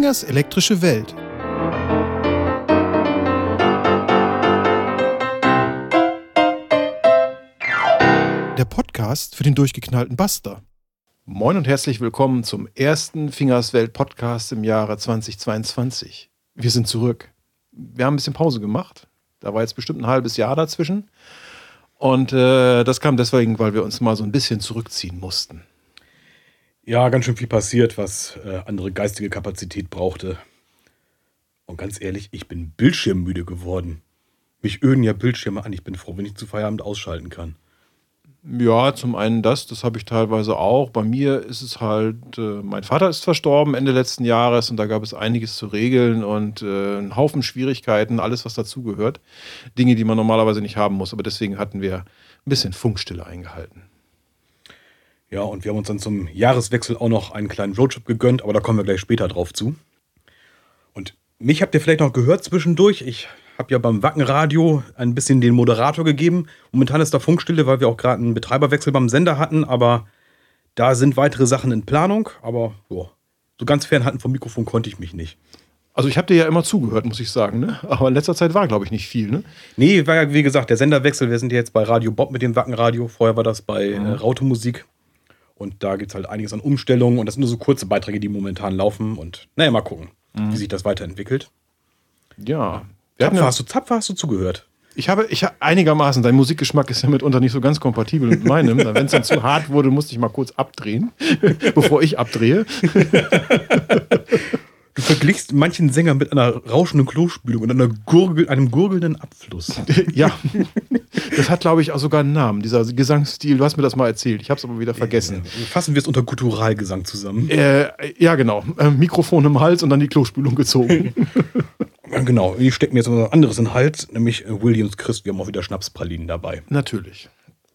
Fingers elektrische Welt. Der Podcast für den durchgeknallten Buster. Moin und herzlich willkommen zum ersten Fingers Welt Podcast im Jahre 2022. Wir sind zurück. Wir haben ein bisschen Pause gemacht. Da war jetzt bestimmt ein halbes Jahr dazwischen. Und das kam deswegen, weil wir uns mal so ein bisschen zurückziehen mussten. Ja, ganz schön viel passiert, was andere geistige Kapazität brauchte. Und ganz ehrlich, ich bin bildschirmmüde geworden. Mich öden ja Bildschirme an. Ich bin froh, wenn ich zu Feierabend ausschalten kann. Ja, zum einen das habe ich teilweise auch. Bei mir ist es halt, mein Vater ist verstorben Ende letzten Jahres und da gab es einiges zu regeln und einen Haufen Schwierigkeiten, alles was dazugehört. Dinge, die man normalerweise nicht haben muss, aber deswegen hatten wir ein bisschen Funkstille eingehalten. Ja, und wir haben uns dann zum Jahreswechsel auch noch einen kleinen Roadtrip gegönnt, aber da kommen wir gleich später drauf zu. Und mich habt ihr vielleicht noch gehört zwischendurch. Ich habe ja beim Wackenradio ein bisschen den Moderator gegeben. Momentan ist da Funkstille, weil wir auch gerade einen Betreiberwechsel beim Sender hatten, aber da sind weitere Sachen in Planung. Aber jo, so ganz fernhalten vom Mikrofon konnte ich mich nicht. Also ich habe dir ja immer zugehört, muss ich sagen, ne? Aber in letzter Zeit war, glaube ich, nicht viel, ne? Nee, war ja wie gesagt der Senderwechsel. Wir sind ja jetzt bei Radio Bob mit dem Wackenradio. Vorher war das bei Rautemusik. Und da gibt es halt einiges an Umstellungen. Und das sind nur so kurze Beiträge, die momentan laufen. Und naja, mal gucken, wie sich das weiterentwickelt. Ja. Zapfer, hast du zugehört? Ich habe einigermaßen, dein Musikgeschmack ist ja mitunter nicht so ganz kompatibel mit meinem. Wenn es dann zu hart wurde, musste ich mal kurz abdrehen, bevor ich abdrehe. Du verglichst manchen Sänger mit einer rauschenden Klospülung und einem gurgelnden Abfluss. Ja, das hat, glaube ich, auch sogar einen Namen, dieser Gesangsstil. Du hast mir das mal erzählt, ich habe es aber wieder vergessen. Fassen wir es unter Kulturalgesang zusammen. Ja, genau. Mikrofon im Hals und dann die Klospülung gezogen. Genau, ich stecke mir jetzt was anderes in den Hals, nämlich Williams Christ. Wir haben auch wieder Schnapspralinen dabei. Natürlich.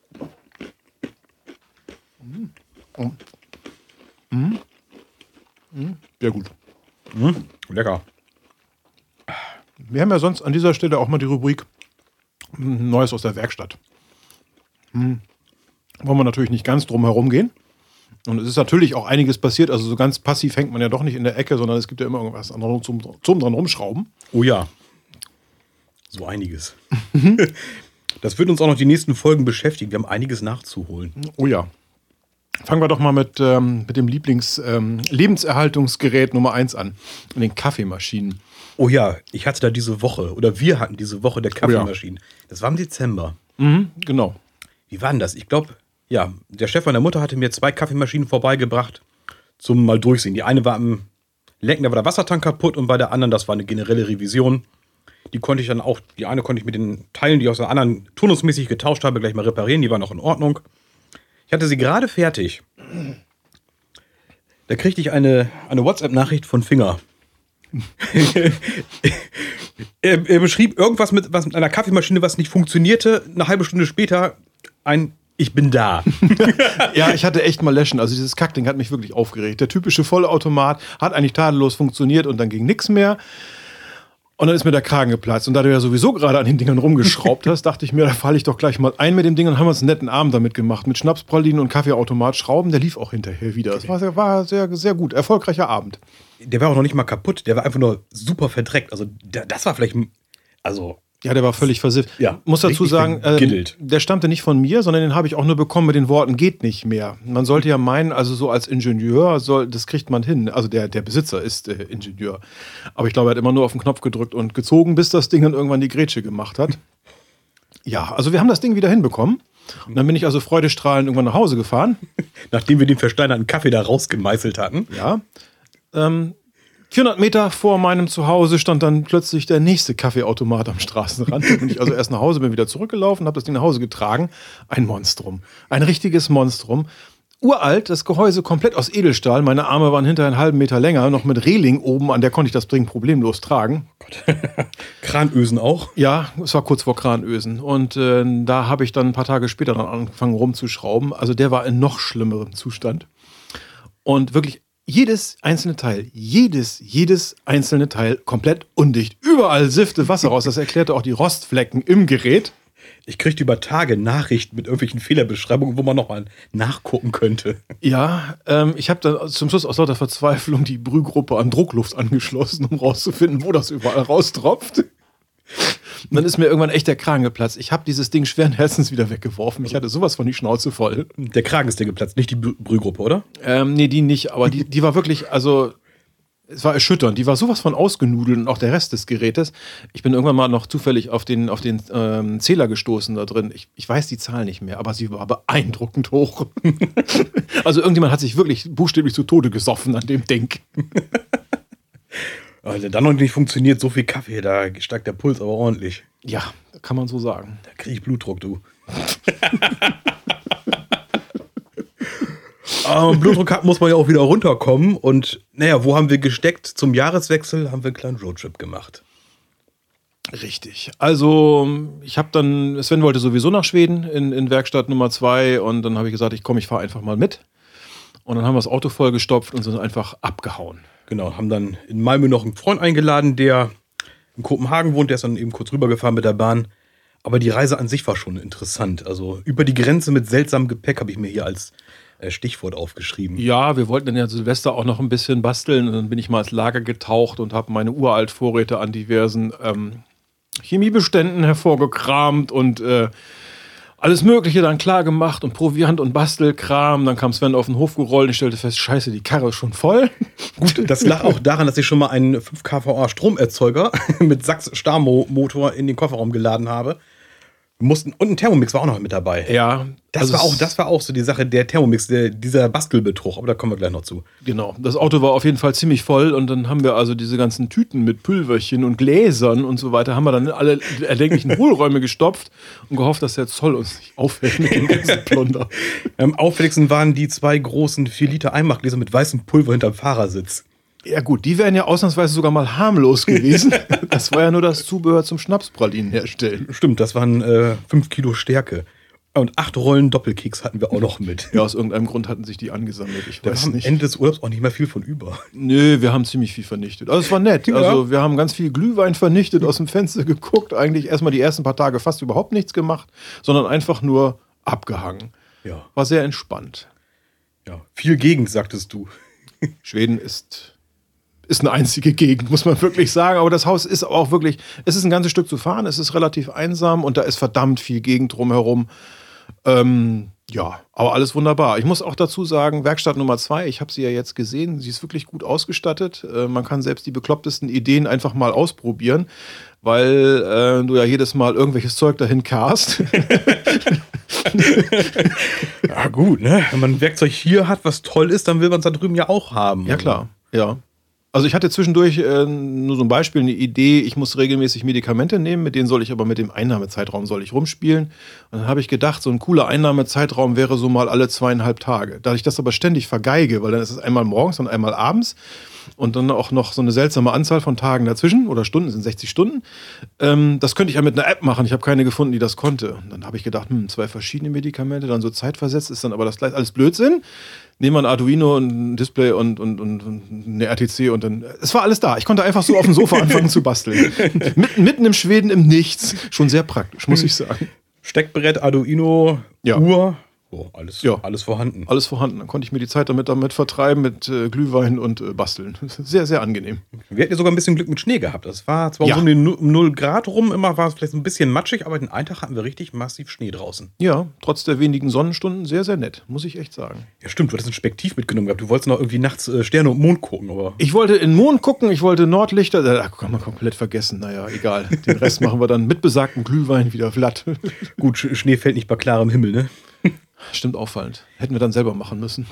Ja, gut. Lecker. Wir haben ja sonst an dieser Stelle auch mal die Rubrik Neues aus der Werkstatt. Wollen wir natürlich nicht ganz drum herum gehen. Und es ist natürlich auch einiges passiert. Also so ganz passiv hängt man ja doch nicht in der Ecke, sondern es gibt ja immer irgendwas anderes zum dran rumschrauben. Oh ja. So einiges. Das wird uns auch noch die nächsten Folgen beschäftigen. Wir haben einiges nachzuholen. Oh ja. Fangen wir doch mal mit dem Lebenserhaltungsgerät Nummer 1 an. Und den Kaffeemaschinen. Oh ja, ich hatte da diese Woche, oder wir hatten diese Woche der Kaffeemaschinen. Oh ja. Das war im Dezember. Genau. Wie war denn das? Ich glaube, ja, der Chef meiner Mutter hatte mir 2 Kaffeemaschinen vorbeigebracht zum mal durchsehen. Die eine war am Lecken, da war der Wassertank kaputt und bei der anderen, das war eine generelle Revision. Die konnte ich dann auch, die eine konnte ich mit den Teilen, die ich aus der anderen turnusmäßig getauscht habe, gleich mal reparieren. Die waren noch in Ordnung. Ich hatte sie gerade fertig. Da kriegte ich eine WhatsApp-Nachricht von Finger. er beschrieb irgendwas mit einer Kaffeemaschine, was nicht funktionierte. Eine halbe Stunde später Ich bin da. Ja, ich hatte echt mal Läschen. Also dieses Kackding hat mich wirklich aufgeregt. Der typische Vollautomat hat eigentlich tadellos funktioniert und dann ging nichts mehr. Und dann ist mir der Kragen geplatzt. Und da du ja sowieso gerade an den Dingern rumgeschraubt hast, dachte ich mir, da falle ich doch gleich mal ein mit dem Ding und haben uns einen netten Abend damit gemacht. Mit Schnapspralinen und Kaffeeautomat schrauben. Der lief auch hinterher wieder. Das war sehr, sehr gut. Erfolgreicher Abend. Der war auch noch nicht mal kaputt. Der war einfach nur super verdreckt. Also das war vielleicht, Ja, der war völlig versifft. Ja, muss dazu sagen, der stammte nicht von mir, sondern den habe ich auch nur bekommen mit den Worten, geht nicht mehr. Man sollte ja meinen, also so als Ingenieur, das kriegt man hin. Also der Besitzer ist Ingenieur. Aber ich glaube, er hat immer nur auf den Knopf gedrückt und gezogen, bis das Ding dann irgendwann die Grätsche gemacht hat. Ja, also wir haben das Ding wieder hinbekommen. Und dann bin ich also freudestrahlend irgendwann nach Hause gefahren. Nachdem wir den versteinerten Kaffee da rausgemeißelt hatten. Ja. 400 Meter vor meinem Zuhause stand dann plötzlich der nächste Kaffeeautomat am Straßenrand. Da bin ich also erst nach Hause, bin wieder zurückgelaufen, habe das Ding nach Hause getragen. Ein Monstrum. Ein richtiges Monstrum. Uralt, das Gehäuse komplett aus Edelstahl. Meine Arme waren hinterher einen halben Meter länger, noch mit Reling oben, an der konnte ich das Ding problemlos tragen. Kranösen auch? Ja, es war kurz vor Kranösen. Und da habe ich dann ein paar Tage später dann angefangen rumzuschrauben. Also der war in noch schlimmerem Zustand. Und wirklich jedes einzelne Teil komplett undicht. Überall siffte Wasser raus. Das erklärte auch die Rostflecken im Gerät. Ich kriegte über Tage Nachrichten mit irgendwelchen Fehlerbeschreibungen, wo man nochmal nachgucken könnte. Ja, ich habe dann zum Schluss aus lauter Verzweiflung die Brühgruppe an Druckluft angeschlossen, um rauszufinden, wo das überall raustropft. Und dann ist mir irgendwann echt der Kragen geplatzt. Ich habe dieses Ding schweren Herzens wieder weggeworfen. Ich hatte sowas von die Schnauze voll. Der Kragen ist dir geplatzt, nicht die Brühgruppe, oder? Nee, die nicht. Aber die war wirklich, also es war erschütternd. Die war sowas von ausgenudelt und auch der Rest des Gerätes. Ich bin irgendwann mal noch zufällig auf den Zähler gestoßen da drin. Ich weiß die Zahl nicht mehr, aber sie war beeindruckend hoch. Also irgendjemand hat sich wirklich buchstäblich zu Tode gesoffen an dem Ding. Also dann noch nicht funktioniert, so viel Kaffee, da steigt der Puls aber ordentlich. Ja, kann man so sagen. Da krieg ich Blutdruck, du. Blutdruck muss man ja auch wieder runterkommen. Und naja, wo haben wir gesteckt? Zum Jahreswechsel haben wir einen kleinen Roadtrip gemacht. Richtig. Also ich habe dann, Sven wollte sowieso nach Schweden in Werkstatt Nummer 2 und dann habe ich gesagt, ich fahre einfach mal mit. Und dann haben wir das Auto vollgestopft und sind einfach abgehauen. Genau, haben dann in Malmö noch einen Freund eingeladen, der in Kopenhagen wohnt. Der ist dann eben kurz rübergefahren mit der Bahn. Aber die Reise an sich war schon interessant. Also über die Grenze mit seltsamem Gepäck habe ich mir hier als Stichwort aufgeschrieben. Ja, wir wollten dann ja Silvester auch noch ein bisschen basteln. Und dann bin ich mal ins Lager getaucht und habe meine uralt Vorräte an diversen Chemiebeständen hervorgekramt und alles Mögliche dann klar gemacht und Proviant und Bastelkram. Dann kam Sven auf den Hof gerollt und ich stellte fest, scheiße, die Karre ist schon voll. Gut, das lag auch daran, dass ich schon mal einen 5 kVA Stromerzeuger mit Sachs Starmo-Motor in den Kofferraum geladen habe. Und ein Thermomix war auch noch mit dabei. Ja. Das war auch so die Sache, der Thermomix, dieser Bastelbetrug. Aber da kommen wir gleich noch zu. Genau. Das Auto war auf jeden Fall ziemlich voll und dann haben wir also diese ganzen Tüten mit Pülverchen und Gläsern und so weiter, haben wir dann in alle erdenklichen Hohlräume gestopft und gehofft, dass der Zoll uns nicht auffällt mit dem ganzen Plunder. Am auffälligsten waren die 2 großen 4 Liter Einmachgläser mit weißem Pulver hinterm Fahrersitz. Ja gut, die wären ja ausnahmsweise sogar mal harmlos gewesen. Das war ja nur das Zubehör zum Schnapspralinen herstellen. Stimmt, das waren 5 Kilo Stärke. Und 8 Rollen Doppelkeks hatten wir auch noch mit. Ja, aus irgendeinem Grund hatten sich die angesammelt. Ich weiß nicht. Am Ende des Urlaubs auch nicht mehr viel von über. Nö, wir haben ziemlich viel vernichtet. Also es war nett. Ja. Also wir haben ganz viel Glühwein vernichtet, aus dem Fenster geguckt. Eigentlich erstmal die ersten paar Tage fast überhaupt nichts gemacht, sondern einfach nur abgehangen. Ja. War sehr entspannt. Ja, viel Gegend, sagtest du. Schweden ist eine einzige Gegend, muss man wirklich sagen. Aber das Haus ist auch wirklich, es ist ein ganzes Stück zu fahren, es ist relativ einsam und da ist verdammt viel Gegend drumherum. Ja, aber alles wunderbar. Ich muss auch dazu sagen, Werkstatt Nummer 2, ich habe sie ja jetzt gesehen, sie ist wirklich gut ausgestattet. Man kann selbst die beklopptesten Ideen einfach mal ausprobieren, weil du ja jedes Mal irgendwelches Zeug dahin karst. Ja gut, ne? Wenn man ein Werkzeug hier hat, was toll ist, dann will man es da drüben ja auch haben. Ja klar, ja. Also ich hatte zwischendurch nur so ein Beispiel, eine Idee, ich muss regelmäßig Medikamente nehmen, mit denen soll ich aber mit dem Einnahmezeitraum soll ich rumspielen. Und dann habe ich gedacht, so ein cooler Einnahmezeitraum wäre so mal alle 2,5 Tage. Da ich das aber ständig vergeige, weil dann ist es einmal morgens und einmal abends und dann auch noch so eine seltsame Anzahl von Tagen dazwischen oder Stunden, sind 60 Stunden. Das könnte ich ja mit einer App machen, ich habe keine gefunden, die das konnte. Und dann habe ich gedacht, 2 verschiedene Medikamente, dann so zeitversetzt, ist dann aber das gleich alles Blödsinn. Nehmen wir ein Arduino, ein Display und eine RTC und dann. Es war alles da. Ich konnte einfach so auf dem Sofa anfangen zu basteln. Mitten im Schweden im Nichts. Schon sehr praktisch, muss ich sagen. Steckbrett, Arduino, ja. Uhr. Oh, alles vorhanden. Alles vorhanden. Dann konnte ich mir die Zeit damit vertreiben mit Glühwein und Basteln. Sehr, sehr angenehm. Wir hatten ja sogar ein bisschen Glück mit Schnee gehabt. Das war zwar um die 0 Grad rum, immer war es vielleicht ein bisschen matschig, aber den einen Tag hatten wir richtig massiv Schnee draußen. Ja, trotz der wenigen Sonnenstunden sehr, sehr nett, muss ich echt sagen. Ja stimmt, du hattest ein Spektiv mitgenommen gehabt. Du wolltest noch irgendwie nachts Sterne und Mond gucken. Aber ich wollte in den Mond gucken, ich wollte Nordlichter, da kann man komplett vergessen. Naja, egal. Den Rest machen wir dann mit besagtem Glühwein wieder glatt. Gut, Schnee fällt nicht bei klarem Himmel, ne? Stimmt, auffallend. Hätten wir dann selber machen müssen.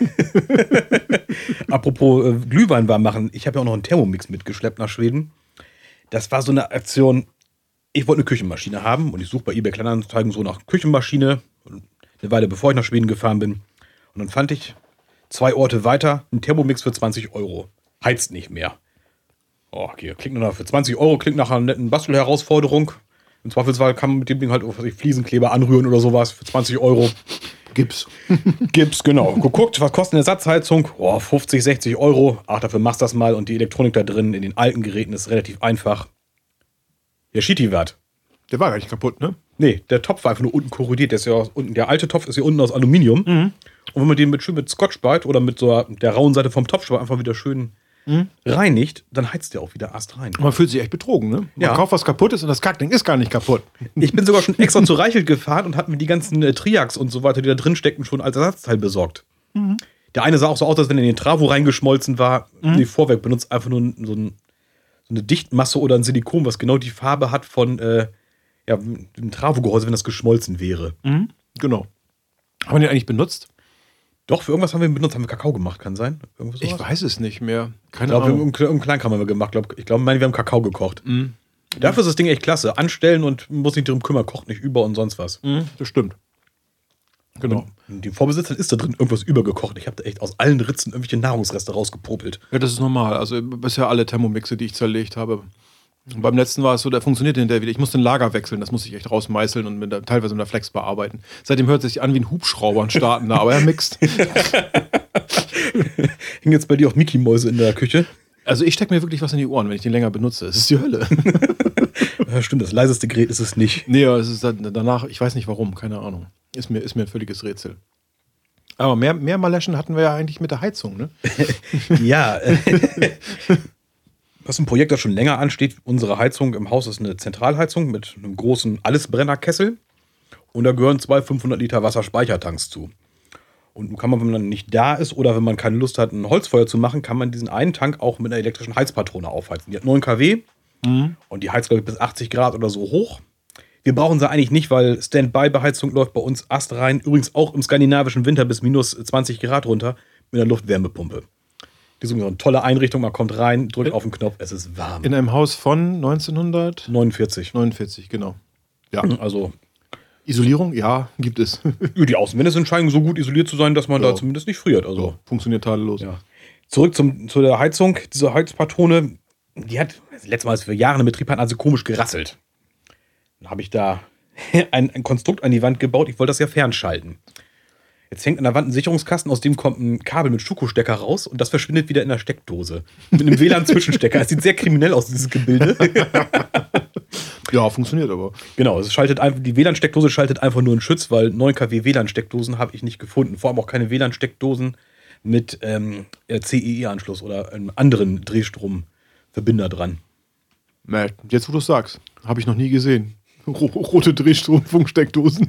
Apropos Glühwein warm machen. Ich habe ja auch noch einen Thermomix mitgeschleppt nach Schweden. Das war so eine Aktion. Ich wollte eine Küchenmaschine haben und ich suche bei eBay Kleinanzeigen so nach Küchenmaschine. Eine Weile bevor ich nach Schweden gefahren bin. Und dann fand ich 2 Orte weiter einen Thermomix für 20 Euro. Heizt nicht mehr. Oh, okay, klingt nur noch für 20 Euro, klingt nach einer netten Bastelherausforderung. Im Zweifelsfall kann man mit dem Ding halt Fliesenkleber anrühren oder sowas für 20 Euro. Gips. Gips, genau. Geguckt, was kostet eine Ersatzheizung? 50, 60 Euro. Ach, dafür machst du das mal. Und die Elektronik da drin in den alten Geräten ist relativ einfach. Der Schiti-Wert. Der war gar nicht kaputt, ne? Nee, der Topf war einfach nur unten korrodiert. Der alte Topf ist ja unten aus Aluminium. Und wenn man den schön mit Scotch-Brite oder mit so der rauen Seite vom Topfschwamm einfach wieder schön reinigt, dann heizt der auch wieder astrein. Man fühlt sich echt betrogen, ne? Man kauft was Kaputtes und das Kackding ist gar nicht kaputt. Ich bin sogar schon extra zu Reichelt gefahren und habe mir die ganzen Triacs und so weiter, die da drin stecken, schon als Ersatzteil besorgt. Der eine sah auch so aus, als wenn er in den Travo reingeschmolzen war. Die Vorwerk benutzt einfach nur so eine Dichtmasse oder ein Silikon, was genau die Farbe hat von dem Travo-Gehäuse, wenn das geschmolzen wäre. Genau. Haben wir den eigentlich benutzt? Doch, für irgendwas haben wir ihn benutzt. Haben wir Kakao gemacht, kann sein? Ich weiß es nicht mehr. Keine Ahnung. Ahnung. Im Kleinkram haben wir gemacht. Ich glaube, wir haben Kakao gekocht. Dafür ist das Ding echt klasse. Anstellen und muss nicht drum kümmern, kocht nicht über und sonst was. Das stimmt. Genau. Und die Vorbesitzern ist da drin irgendwas übergekocht. Ich habe da echt aus allen Ritzen irgendwelche Nahrungsreste rausgepopelt. Ja, das ist normal. Also bisher alle Thermomixe, die ich zerlegt habe. Und beim letzten war es so, der funktionierte hinterher wieder. Ich musste ein Lager wechseln, das musste ich echt rausmeißeln und teilweise mit der Flex bearbeiten. Seitdem hört es sich an wie ein Hubschrauber und starten da, aber er mixt. Hängen jetzt bei dir auch Mickey-Mäuse in der Küche? Also ich stecke mir wirklich was in die Ohren, wenn ich den länger benutze. Es ist die Hölle. Ja, stimmt, das leiseste Gerät ist es nicht. Nee, es ist danach, ich weiß nicht warum, keine Ahnung. Ist mir ein völliges Rätsel. Aber mehr Maleschen hatten wir ja eigentlich mit der Heizung, ne? Ja. Was ein Projekt, das schon länger ansteht, unsere Heizung im Haus ist eine Zentralheizung mit einem großen Allesbrennerkessel und da gehören 2 500 Liter Wasserspeichertanks zu. Und kann man, wenn man dann nicht da ist oder wenn man keine Lust hat, ein Holzfeuer zu machen, kann man diesen einen Tank auch mit einer elektrischen Heizpatrone aufheizen. Die hat 9 kW und die heizt, glaube ich, bis 80 Grad oder so hoch. Wir brauchen sie eigentlich nicht, weil Standby-Beheizung läuft bei uns astrein. Übrigens auch im skandinavischen Winter bis minus 20 Grad runter mit einer Luftwärmepumpe. Die ist eine tolle Einrichtung, man kommt rein, drückt auf den Knopf, es ist warm. In einem Haus von 1949. 49, genau. Ja, also Isolierung, ja, gibt es. Die Außenwände scheinen so gut isoliert zu sein, dass man da zumindest nicht friert. Also funktioniert tadellos. Ja. Zurück zu der Heizung. Diese Heizpatrone, die hat, das letzte Mal, als wir Jahre in Betrieb hatten, also komisch gerasselt. Dann habe ich da ein Konstrukt an die Wand gebaut. Ich wollte das ja fernschalten. Jetzt hängt an der Wand ein Sicherungskasten, aus dem kommt ein Kabel mit Schuko-Stecker raus und das verschwindet wieder in der Steckdose. Mit einem WLAN-Zwischenstecker. Es sieht sehr kriminell aus, dieses Gebilde. Ja, funktioniert aber. Genau, die WLAN-Steckdose schaltet einfach nur einen Schütz, weil 9 kW WLAN-Steckdosen habe ich nicht gefunden. Vor allem auch keine WLAN-Steckdosen mit CEE-Anschluss oder einem anderen Drehstromverbinder dran. Jetzt, wo du es sagst, habe ich noch nie gesehen. Rote Drehstrom-Funksteckdosen.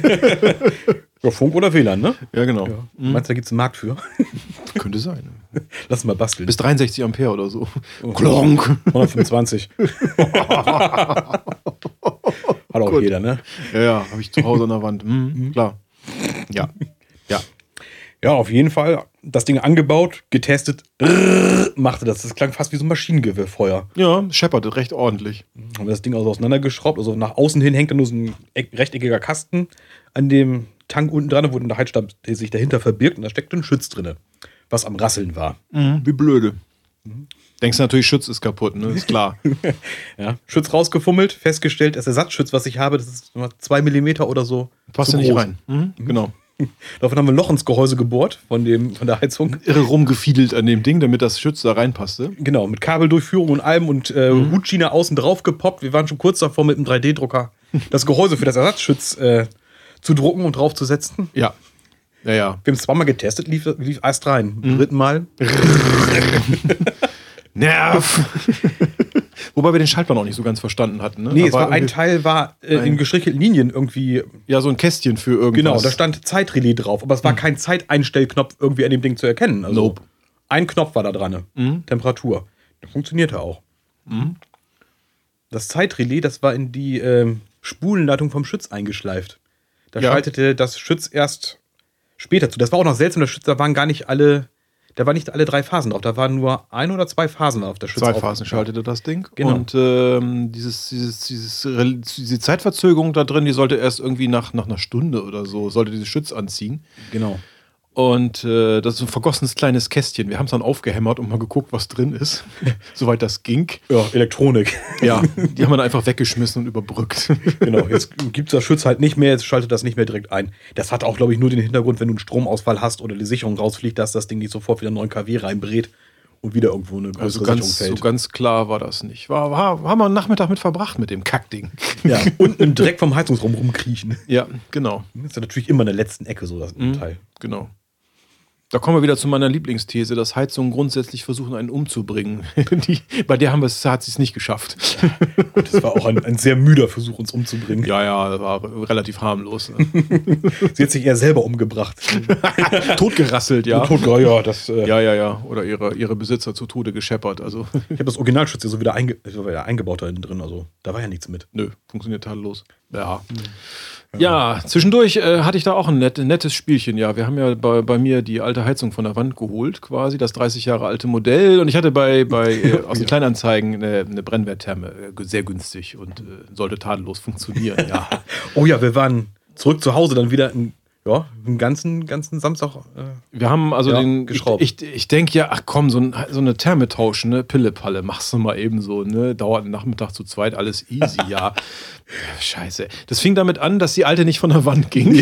Ja, Funk oder WLAN, ne? Ja, genau. Ja. Meinst du, da gibt es einen Markt für? Könnte sein. Lass mal basteln. Bis 63 Ampere oder so. Klonk. 125. Hat auch gut. Jeder, ne? Ja, habe ich zu Hause an der Wand. Klar. Ja. Ja, auf jeden Fall. Das Ding angebaut, getestet, machte das. Das klang fast wie so ein Maschinengewehrfeuer. Ja, schepperte recht ordentlich. Haben wir das Ding also auseinandergeschraubt. Also nach außen hin hängt da nur so ein rechteckiger Kasten an dem Tank unten dran, wo dann der Heizstab sich dahinter verbirgt und da steckt ein Schütz drin, was am Rasseln war. Wie blöde. Denkst du natürlich, Schütz ist kaputt, ne? Ist klar. Ja, Schütz rausgefummelt, festgestellt, das Ersatzschütz, was ich habe, das ist 2 mm oder so. Passt ja nicht rein. Genau. Davon haben wir ein Loch ins Gehäuse gebohrt von der Heizung. Irre rumgefiedelt an dem Ding, damit das Schütz da reinpasste. Genau, mit Kabeldurchführung und allem und Hutschiene außen drauf gepoppt. Wir waren schon kurz davor, mit einem 3D-Drucker das Gehäuse für das Ersatzschütz zu drucken und draufzusetzen. Ja. Ja. Wir haben es zweimal getestet, lief erst rein. Beim dritten Mal. Nerv! Wobei wir den Schaltplan auch nicht so ganz verstanden hatten. Ne? Nee, ein Teil war in gestrichelten Linien irgendwie. Ja, so ein Kästchen für irgendwas. Genau, da stand Zeitrelais drauf, aber es war kein Zeiteinstellknopf irgendwie an dem Ding zu erkennen. Also nope. Ein Knopf war da dran. Temperatur. Der funktionierte auch. Das Zeitrelais, das war in die Spulenleitung vom Schütz eingeschleift. Da schaltete das Schütz erst später zu. Das war auch noch seltsam, der Schütz, da waren nicht alle 3 Phasen drauf. Da waren nur 1 oder 2 Phasen auf der Schütz. 2 Phasen schaltete das Ding. Genau. Und diese Zeitverzögerung da drin, die sollte erst irgendwie nach einer Stunde oder so, sollte dieses Schütz anziehen. Genau. Und das ist ein vergossenes kleines Kästchen. Wir haben es dann aufgehämmert und mal geguckt, was drin ist. Soweit das ging. Ja, Elektronik. Ja, die haben wir dann einfach weggeschmissen und überbrückt. Genau, jetzt gibt es das Schütz halt nicht mehr, jetzt schaltet das nicht mehr direkt ein. Das hat auch, glaube ich, nur den Hintergrund, wenn du einen Stromausfall hast oder die Sicherung rausfliegt, dass das Ding nicht sofort wieder 9 kW reinbrät und wieder irgendwo eine größere Also Sicherung ganz, fällt. so ganz klar war das nicht. Haben wir einen Nachmittag mit verbracht mit dem Kackding. Ja, und im Dreck vom Heizungsraum rumkriechen. Ja, genau. Das ist ja natürlich immer in der letzten Ecke so, das Teil. Genau. Da kommen wir wieder zu meiner Lieblingsthese, dass Heizungen grundsätzlich versuchen, einen umzubringen. Bei der hat sie es nicht geschafft. Das war auch ein sehr müder Versuch, uns umzubringen. Ja, das war relativ harmlos. Sie hat sich eher selber umgebracht. Totgerasselt, ja. Das, Ja. Oder ihre Besitzer zu Tode gescheppert. Also, Ich habe das Originalschutz ja so wieder eingebaut da innen drin. Also da war ja nichts mit. nö, funktioniert tadellos. Ja, zwischendurch hatte ich da auch ein nettes Spielchen. Ja, wir haben ja bei mir die alte Heizung von der Wand geholt, quasi, das 30 Jahre alte Modell. Und ich hatte aus den Kleinanzeigen eine Brennwerttherme, sehr günstig und sollte tadellos funktionieren. Ja. Oh ja, wir waren zurück zu Hause, dann wieder einen ganzen Samstag. Wir haben also geschraubt. Ich denke ja, ach komm, so eine Therme tauschen, ne? Pille-Palle, machst du mal eben so, ne? Dauert einen Nachmittag zu zweit, alles easy, ja. Scheiße. Das fing damit an, dass die alte nicht von der Wand ging.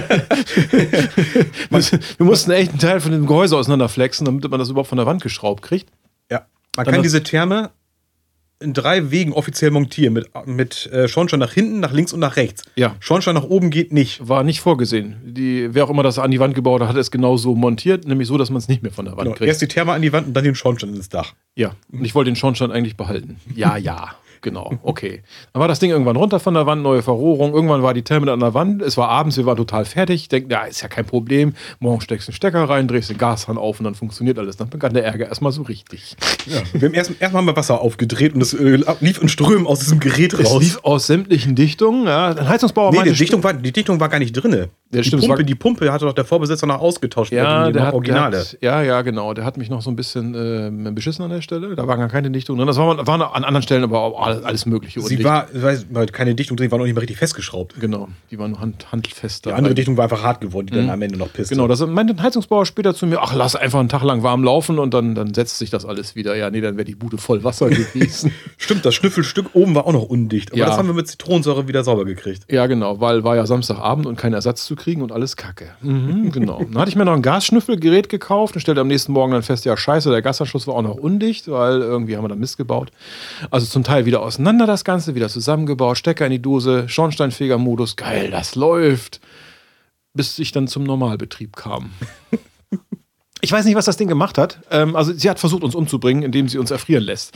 Wir mussten echt einen Teil von dem Gehäuse auseinanderflexen, damit man das überhaupt von der Wand geschraubt kriegt. Ja, man kann diese Therme in 3 Wegen offiziell montieren. Mit Schornstein nach hinten, nach links und nach rechts. Ja. Schornstein nach oben geht nicht. War nicht vorgesehen. Wer auch immer das an die Wand gebaut hat, hat es genau so montiert, nämlich so, dass man es nicht mehr von der Wand kriegt. Erst die Therme an die Wand und dann den Schornstein ins Dach. Ja, und ich wollte den Schornstein eigentlich behalten. Ja, genau, okay. Dann war das Ding irgendwann runter von der Wand, neue Verrohrung. Irgendwann war die Therme an der Wand. Es war abends, wir waren total fertig. Ich denke, ja, ist ja kein Problem. Morgen steckst du einen Stecker rein, drehst den Gashahn auf und dann funktioniert alles. Dann begann der Ärger erstmal so richtig. Ja. Wir haben erstmal mal Wasser aufgedreht und es lief in Strömen aus diesem Gerät raus. Es lief aus sämtlichen Dichtungen. Ja. Ein Heizungsbauer meinte, die Dichtung war gar nicht drin. Ja, stimmt, Die Pumpe hatte doch der Vorbesitzer noch ausgetauscht. Ja, die Originale. Ja, genau. Der hat mich noch so ein bisschen beschissen an der Stelle. Da war gar keine Dichtung drin. Das war an anderen Stellen aber auch alles Mögliche. Sie war keine Dichtung drin, die war noch nicht mehr richtig festgeschraubt. Genau, die war nur handfest. Die andere Dichtung war einfach hart geworden, die dann am Ende noch pisste. Genau, das meinte ein Heizungsbauer später zu mir, ach, lass einfach einen Tag lang warm laufen und dann setzt sich das alles wieder. Ja, nee, dann wäre die Bude voll Wasser gewesen. Stimmt, das Schnüffelstück oben war auch noch undicht. Aber das haben wir mit Zitronensäure wieder sauber gekriegt. Ja, genau, weil war ja Samstagabend und kein Ersatz zu kriegen und alles Kacke. Genau. Dann hatte ich mir noch ein Gasschnüffelgerät gekauft und stellte am nächsten Morgen dann fest, ja scheiße, der Gasanschluss war auch noch undicht, weil irgendwie haben wir da Mist gebaut. Also zum Teil wieder auseinander das Ganze, wieder zusammengebaut, Stecker in die Dose, Schornsteinfegermodus, geil, das läuft. Bis ich dann zum Normalbetrieb kam. Ich weiß nicht, was das Ding gemacht hat. Also sie hat versucht, uns umzubringen, indem sie uns erfrieren lässt.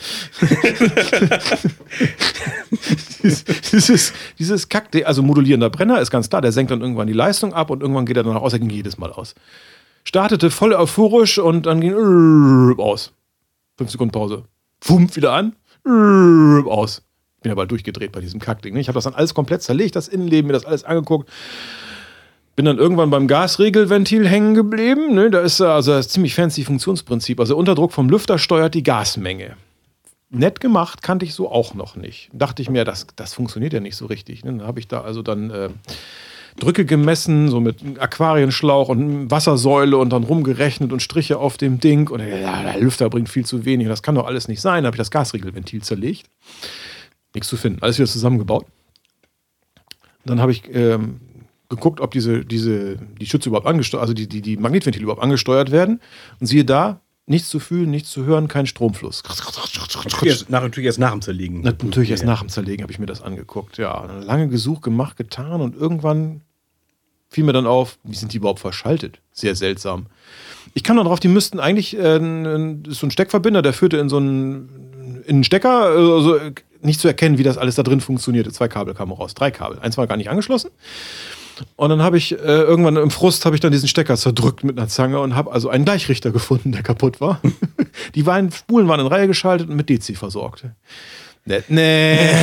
dieses Kack, also modulierender Brenner ist ganz klar, der senkt dann irgendwann die Leistung ab und irgendwann geht er danach aus, er ging jedes Mal aus. Startete voll euphorisch und dann ging aus. 5 Sekunden Pause. Wumm, wieder an. Aus. Bin ja bald durchgedreht bei diesem Kackding. Ich habe das dann alles komplett zerlegt, das Innenleben, mir das alles angeguckt. Bin dann irgendwann beim Gasregelventil hängen geblieben. Ne? Da ist also das ziemlich fancy Funktionsprinzip. Also der Unterdruck vom Lüfter steuert die Gasmenge. Nett gemacht, kannte ich so auch noch nicht. Dachte ich mir, das funktioniert ja nicht so richtig. Ne? Dann habe ich da also dann Drücke gemessen, so mit Aquarienschlauch und Wassersäule und dann rumgerechnet und Striche auf dem Ding. Und der Lüfter bringt viel zu wenig. Das kann doch alles nicht sein. Da habe ich das Gasregelventil zerlegt. Nichts zu finden. Alles wieder zusammengebaut. Dann habe ich geguckt, ob die Schütze überhaupt angesteuert, also die Magnetventile überhaupt angesteuert werden. Und siehe da, nichts zu fühlen, nichts zu hören, kein Stromfluss. Natürlich erst nach dem Zerlegen. Natürlich erst nach dem Zerlegen habe ich mir das angeguckt. Ja, lange gesucht, gemacht, getan und irgendwann fiel mir dann auf, wie sind die überhaupt verschaltet? Sehr seltsam. Ich kam dann drauf, die müssten eigentlich, so ein Steckverbinder, der führte in einen Stecker, also nicht zu erkennen, wie das alles da drin funktionierte. 2 Kabel kamen raus, 3 Kabel. Eins war gar nicht angeschlossen. Und dann habe ich irgendwann im Frust dann diesen Stecker zerdrückt mit einer Zange und habe also einen Gleichrichter gefunden, der kaputt war. Die Spulen waren in Reihe geschaltet und mit DC versorgt. Nee.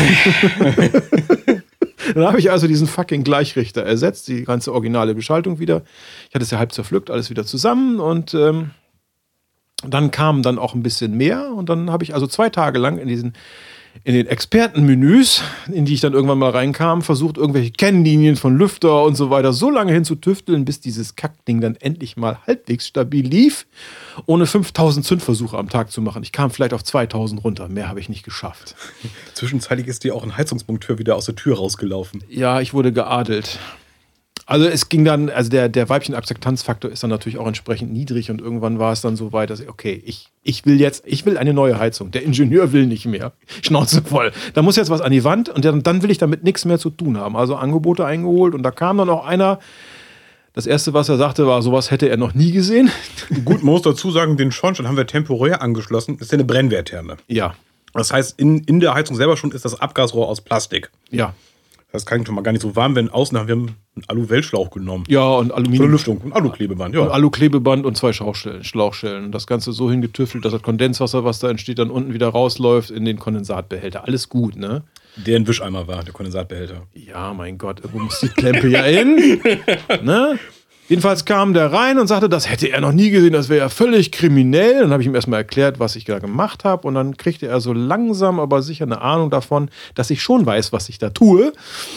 Dann habe ich also diesen fucking Gleichrichter ersetzt, die ganze originale Beschaltung wieder. Ich hatte es ja halb zerpflückt, alles wieder zusammen und dann kam dann auch ein bisschen mehr und dann habe ich also 2 Tage lang in den Expertenmenüs, in die ich dann irgendwann mal reinkam, versucht, irgendwelche Kennlinien von Lüfter und so weiter so lange hinzutüfteln, bis dieses Kackding dann endlich mal halbwegs stabil lief, ohne 5000 Zündversuche am Tag zu machen. Ich kam vielleicht auf 2000 runter, mehr habe ich nicht geschafft. Zwischenzeitlich ist dir auch ein Heizungsmonteur wieder aus der Tür rausgelaufen. Ja, ich wurde geadelt. Also es ging dann, also der Weibchen-Akzeptanzfaktor ist dann natürlich auch entsprechend niedrig und irgendwann war es dann so weit, dass okay, ich will eine neue Heizung. Der Ingenieur will nicht mehr. Schnauze voll. Da muss jetzt was an die Wand und dann will ich damit nichts mehr zu tun haben. Also Angebote eingeholt und da kam dann auch einer. Das erste, was er sagte, war, sowas hätte er noch nie gesehen. Gut, man muss dazu sagen, den Schornstein haben wir temporär angeschlossen. Das ist ja eine Brennwerttherme. Ja. Das heißt, in der Heizung selber schon ist das Abgasrohr aus Plastik. Ja. Das kann schon mal gar nicht so warm werden. Außen haben wir einen Alu-Wellschlauch genommen. Ja, und Aluminium. Für Lüftung und Aluklebeband, ja. Und Aluklebeband und 2 Schlauchstellen. Und das Ganze so hingetüftelt, dass das Kondenswasser, was da entsteht, dann unten wieder rausläuft in den Kondensatbehälter. Alles gut, ne? Der ein Wischeimer war, der Kondensatbehälter. Ja, mein Gott, wo muss die Klempe ja hin? Ne? Jedenfalls kam der rein und sagte, das hätte er noch nie gesehen, das wäre ja völlig kriminell. Dann habe ich ihm erstmal erklärt, was ich da gemacht habe. Und dann kriegte er so langsam, aber sicher eine Ahnung davon, dass ich schon weiß, was ich da tue.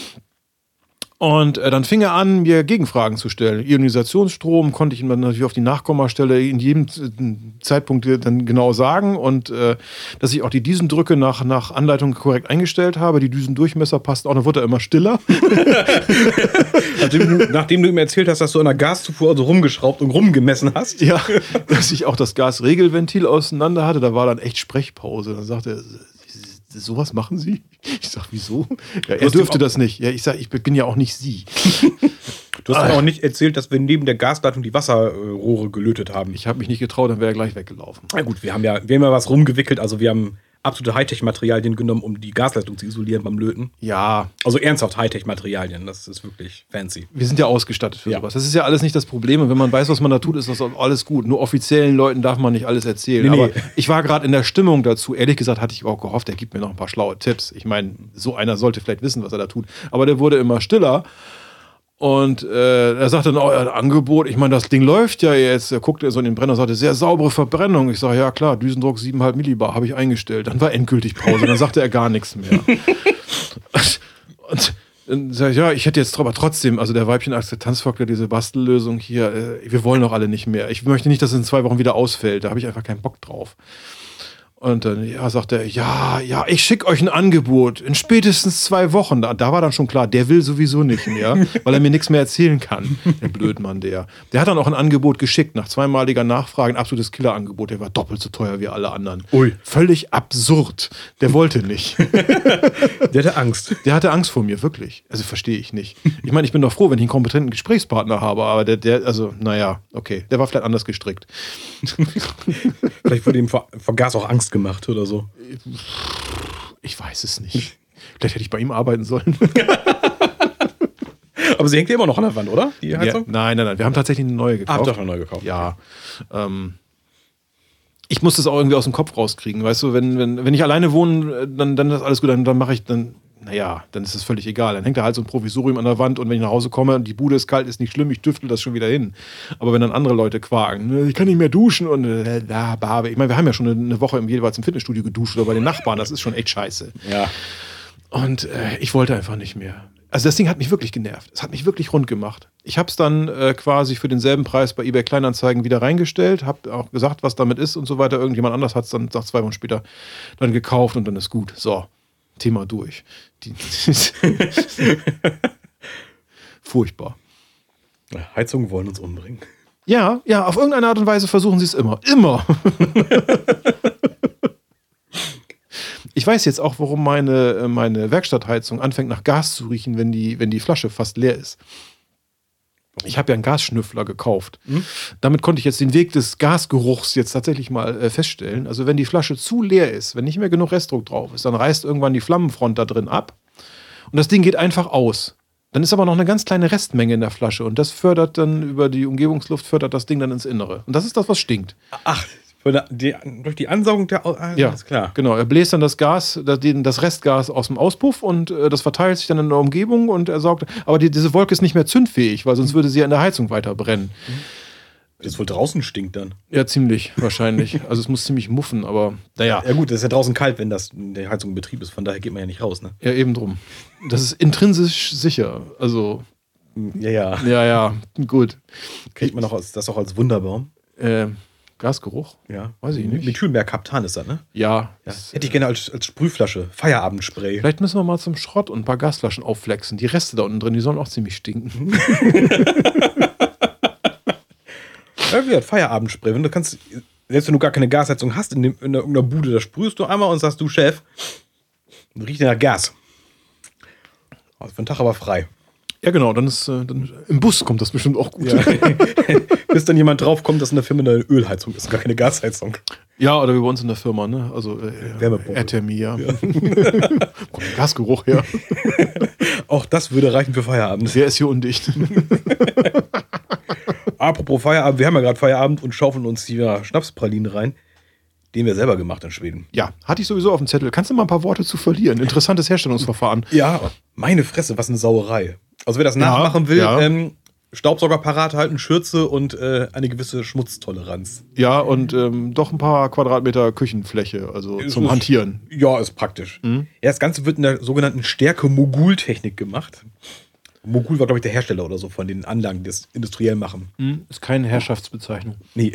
Und dann fing er an, mir Gegenfragen zu stellen. Ionisationsstrom konnte ich ihm dann natürlich auf die Nachkommastelle in jedem Zeitpunkt dann genau sagen. Und dass ich auch die Düsendrücke nach Anleitung korrekt eingestellt habe. Die Düsendurchmesser passten auch, dann wurde er immer stiller. Nachdem du ihm erzählt hast, dass du an der Gaszufuhr also rumgeschraubt und rumgemessen hast. Ja, dass ich auch das Gasregelventil auseinander hatte. Da war dann echt Sprechpause. Dann sagte er, sowas machen Sie? Ich sag, wieso? Ja, er dürfte das nicht. Ja, ich sag, ich bin ja auch nicht Sie. Du hast auch nicht erzählt, dass wir neben der Gasleitung die Wasserrohre gelötet haben. Ich habe mich nicht getraut, dann wäre er gleich weggelaufen. Na gut, wir haben ja was rumgewickelt. Also wir haben absolute Hightech-Materialien genommen, um die Gasleitung zu isolieren beim Löten. Ja. Also ernsthaft Hightech-Materialien. Das ist wirklich fancy. Wir sind ja ausgestattet für sowas. Das ist ja alles nicht das Problem. Und wenn man weiß, was man da tut, ist das alles gut. Nur offiziellen Leuten darf man nicht alles erzählen. Nee. Aber ich war gerade in der Stimmung dazu. Ehrlich gesagt hatte ich auch gehofft, er gibt mir noch ein paar schlaue Tipps. Ich meine, so einer sollte vielleicht wissen, was er da tut. Aber der wurde immer stiller. Und er sagte dann, oh, ja, Angebot, ich meine, das Ding läuft ja jetzt. Er guckte so in den Brenner und sagte, sehr saubere Verbrennung. Ich sage, ja klar, Düsendruck 7,5 Millibar habe ich eingestellt. Dann war endgültig Pause. Dann sagte er gar nichts mehr. Und dann sage ich, ja, ich hätte jetzt aber trotzdem, also der Weibchen-Akzeptanzfaktor, diese Bastellösung hier, wir wollen doch alle nicht mehr. Ich möchte nicht, dass es in 2 Wochen wieder ausfällt. Da habe ich einfach keinen Bock drauf. Und dann sagt er, ja, ich schicke euch ein Angebot in spätestens 2 Wochen. Da war dann schon klar, der will sowieso nicht mehr, weil er mir nichts mehr erzählen kann. Der Blödmann, der. Der hat dann auch ein Angebot geschickt, nach 2-maliger Nachfrage, ein absolutes Killerangebot. Der war doppelt so teuer wie alle anderen. Ui. Völlig absurd. Der wollte nicht. Der hatte Angst. Der hatte Angst vor mir, wirklich. Also verstehe ich nicht. Ich meine, ich bin doch froh, wenn ich einen kompetenten Gesprächspartner habe, aber also, naja, okay. Der war vielleicht anders gestrickt. Vielleicht wurde ihm vor Gas auch Angst gemacht oder so. Ich weiß es nicht. Vielleicht hätte ich bei ihm arbeiten sollen. Aber sie hängt ja immer noch an der Wand, oder? Die Heizung? Ja, nein. Wir haben tatsächlich eine neue gekauft. Habt ihr doch eine neue gekauft? Ja. Ich muss das auch irgendwie aus dem Kopf rauskriegen. Weißt du, wenn ich alleine wohne, dann ist alles gut. Dann mache ich dann. Naja, dann ist es völlig egal. Dann hängt da halt so ein Provisorium an der Wand und wenn ich nach Hause komme und die Bude ist kalt, ist nicht schlimm, ich tüftel das schon wieder hin. Aber wenn dann andere Leute quaken, ich kann nicht mehr duschen und ich meine, wir haben ja schon eine Woche jeweils im Fitnessstudio geduscht oder bei den Nachbarn, das ist schon echt scheiße. Ja. Und ich wollte einfach nicht mehr. Also das Ding hat mich wirklich genervt. Es hat mich wirklich rund gemacht. Ich habe es dann quasi für denselben Preis bei eBay Kleinanzeigen wieder reingestellt, habe auch gesagt, was damit ist und so weiter. Irgendjemand anders hat es dann nach 2 Wochen später dann gekauft und dann ist gut. So. Thema durch. Furchtbar. Heizungen wollen uns umbringen. Ja, auf irgendeine Art und Weise versuchen sie es immer. Immer. Ich weiß jetzt auch, warum meine Werkstattheizung anfängt nach Gas zu riechen, wenn die Flasche fast leer ist. Ich habe ja einen Gasschnüffler gekauft. Damit konnte ich jetzt den Weg des Gasgeruchs jetzt tatsächlich mal feststellen. Also wenn die Flasche zu leer ist, wenn nicht mehr genug Restdruck drauf ist, dann reißt irgendwann die Flammenfront da drin ab und das Ding geht einfach aus. Dann ist aber noch eine ganz kleine Restmenge in der Flasche und das fördert dann über die Umgebungsluft, fördert das Ding dann ins Innere. Und das ist das, was stinkt. Ach, durch die Ansaugung der... Ja, ist klar. Genau. Er bläst dann das Restgas aus dem Auspuff und das verteilt sich dann in der Umgebung und er saugt. Aber diese Wolke ist nicht mehr zündfähig, weil sonst würde sie ja in der Heizung weiter brennen. Das wohl draußen stinkt dann. Ja, ziemlich, wahrscheinlich. Also es muss ziemlich muffen, aber naja. Ja gut, das ist ja draußen kalt, wenn die Heizung in Betrieb ist. Von daher geht man ja nicht raus, ne? Ja, eben drum. Das ist intrinsisch sicher. Also... Ja. Ja, gut. Kriegt man das auch als Wunderbaum? Gasgeruch? Ja. Weiß ich nicht. Methylmercaptan ist das, ne? Ja. Ja. Hätte ich gerne als Sprühflasche. Feierabendspray. Vielleicht müssen wir mal zum Schrott und ein paar Gasflaschen aufflexen. Die Reste da unten drin, die sollen auch ziemlich stinken. Ja, Feierabendspray. Wenn du kannst, selbst wenn du gar keine Gasheizung hast in irgendeiner Bude, da sprühst du einmal und sagst, du Chef, riecht nach Gas. Also für den Tag aber frei. Ja, genau, dann im Bus kommt das bestimmt auch gut. Ja. Bis dann jemand draufkommt, dass in der Firma eine Ölheizung ist, gar keine Gasheizung. Ja, oder wie bei uns in der Firma, ne? Also Wärmepumpe. Erdthermie, ja. Kommt der Gasgeruch her. Auch das würde reichen für Feierabend. Der ist hier undicht. Apropos Feierabend, wir haben ja gerade Feierabend und schaufeln uns hier Schnapspralinen rein. Den wir selber gemacht in Schweden. Ja, hatte ich sowieso auf dem Zettel. Kannst du mal ein paar Worte zu verlieren? Interessantes Herstellungsverfahren. Ja, meine Fresse, was eine Sauerei. Also wer das nachmachen will, Staubsauger parat halten, Schürze und eine gewisse Schmutztoleranz. Ja, und doch ein paar Quadratmeter Küchenfläche, also zum Hantieren. Ja, ist praktisch. Ja, das Ganze wird in der sogenannten Stärke-Mogul-Technik gemacht. Mogul war, glaube ich, der Hersteller oder so von den Anlagen, die das industriell machen. Ist keine Herrschaftsbezeichnung. Nee.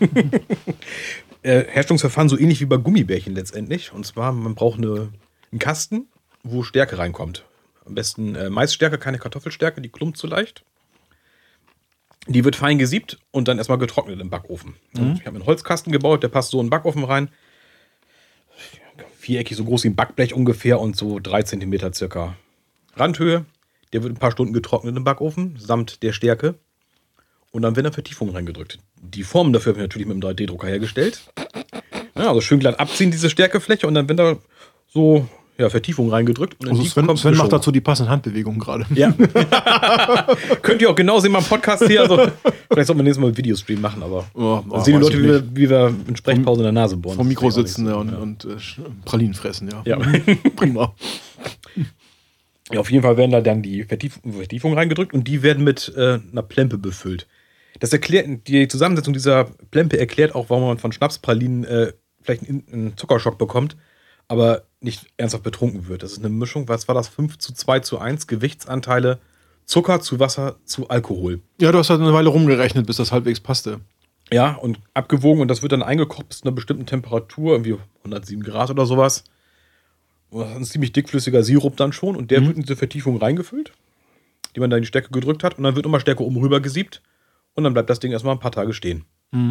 Herstellungsverfahren so ähnlich wie bei Gummibärchen letztendlich. Und zwar, man braucht einen Kasten, wo Stärke reinkommt. Am besten Maisstärke, keine Kartoffelstärke, die klumpt zu leicht. Die wird fein gesiebt und dann erstmal getrocknet im Backofen. Und ich habe einen Holzkasten gebaut, der passt so in den Backofen rein. Viereckig, so groß wie ein Backblech ungefähr und so 3 cm circa Randhöhe. Der wird ein paar Stunden getrocknet im Backofen, samt der Stärke. Und dann werden da Vertiefungen reingedrückt. Die Formen dafür habe ich natürlich mit dem 3D-Drucker hergestellt. Ja, also schön glatt abziehen, diese Stärkefläche. Und dann werden da so Vertiefungen reingedrückt. Und also Sven macht dazu die passenden Handbewegungen gerade. Ja. Könnt ihr auch genau sehen beim Podcast hier. Also, vielleicht sollten wir nächstes Mal einen Videostream machen, aber dann sehen die Leute, wie wir in Sprechpause in der Nase bohren. Vom Mikro sitzen und Pralinen fressen, ja. Prima. Ja, auf jeden Fall werden da dann die Vertiefungen reingedrückt und die werden mit einer Plempe befüllt. Die Zusammensetzung dieser Plempe erklärt auch, warum man von Schnapspralinen vielleicht einen Zuckerschock bekommt, aber nicht ernsthaft betrunken wird. Das ist eine Mischung, was war das? 5:2:1 Gewichtsanteile Zucker zu Wasser zu Alkohol. Ja, du hast halt eine Weile rumgerechnet, bis das halbwegs passte. Ja, und abgewogen und das wird dann eingekocht bis zu einer bestimmten Temperatur, irgendwie 107 Grad oder sowas. Und das ist ein ziemlich dickflüssiger Sirup dann schon und der wird in diese Vertiefung reingefüllt, die man da in die Stärke gedrückt hat und dann wird immer Stärke oben rüber gesiebt und dann bleibt das Ding erstmal ein paar Tage stehen.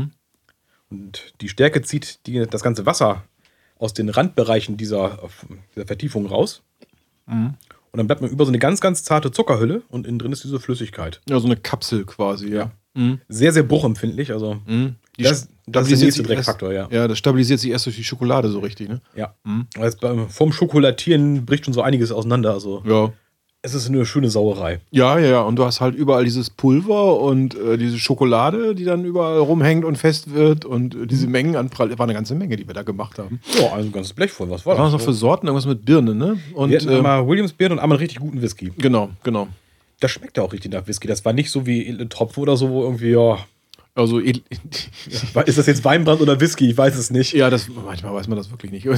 Und die Stärke zieht das ganze Wasser aus den Randbereichen dieser Vertiefung raus. Und dann bleibt man über so eine ganz, ganz zarte Zuckerhülle und innen drin ist diese Flüssigkeit. Ja, so eine Kapsel quasi, ja. Sehr, sehr bruchempfindlich. Also das ist der nächste Dreckfaktor, ja. Ja, das stabilisiert sich erst durch die Schokolade so richtig, ne? Ja. Vom Schokolatieren bricht schon so einiges auseinander. Also ja. Es ist eine schöne Sauerei. Ja. Und du hast halt überall dieses Pulver und diese Schokolade, die dann überall rumhängt und fest wird. Und diese Mengen an war eine ganze Menge, die wir da gemacht haben. Ja, also ein ganzes Blech voll. Was war das? Was noch für Sorten? Irgendwas mit Birne, ne? Und wir hatten einmal Williams-Birne und einmal einen richtig guten Whisky. Genau. Das schmeckt ja auch richtig nach Whisky. Das war nicht so wie edle Tropfen oder so, wo irgendwie, ja. Also ist das jetzt Weinbrand oder Whisky? Ich weiß es nicht. Ja, manchmal weiß man das wirklich nicht.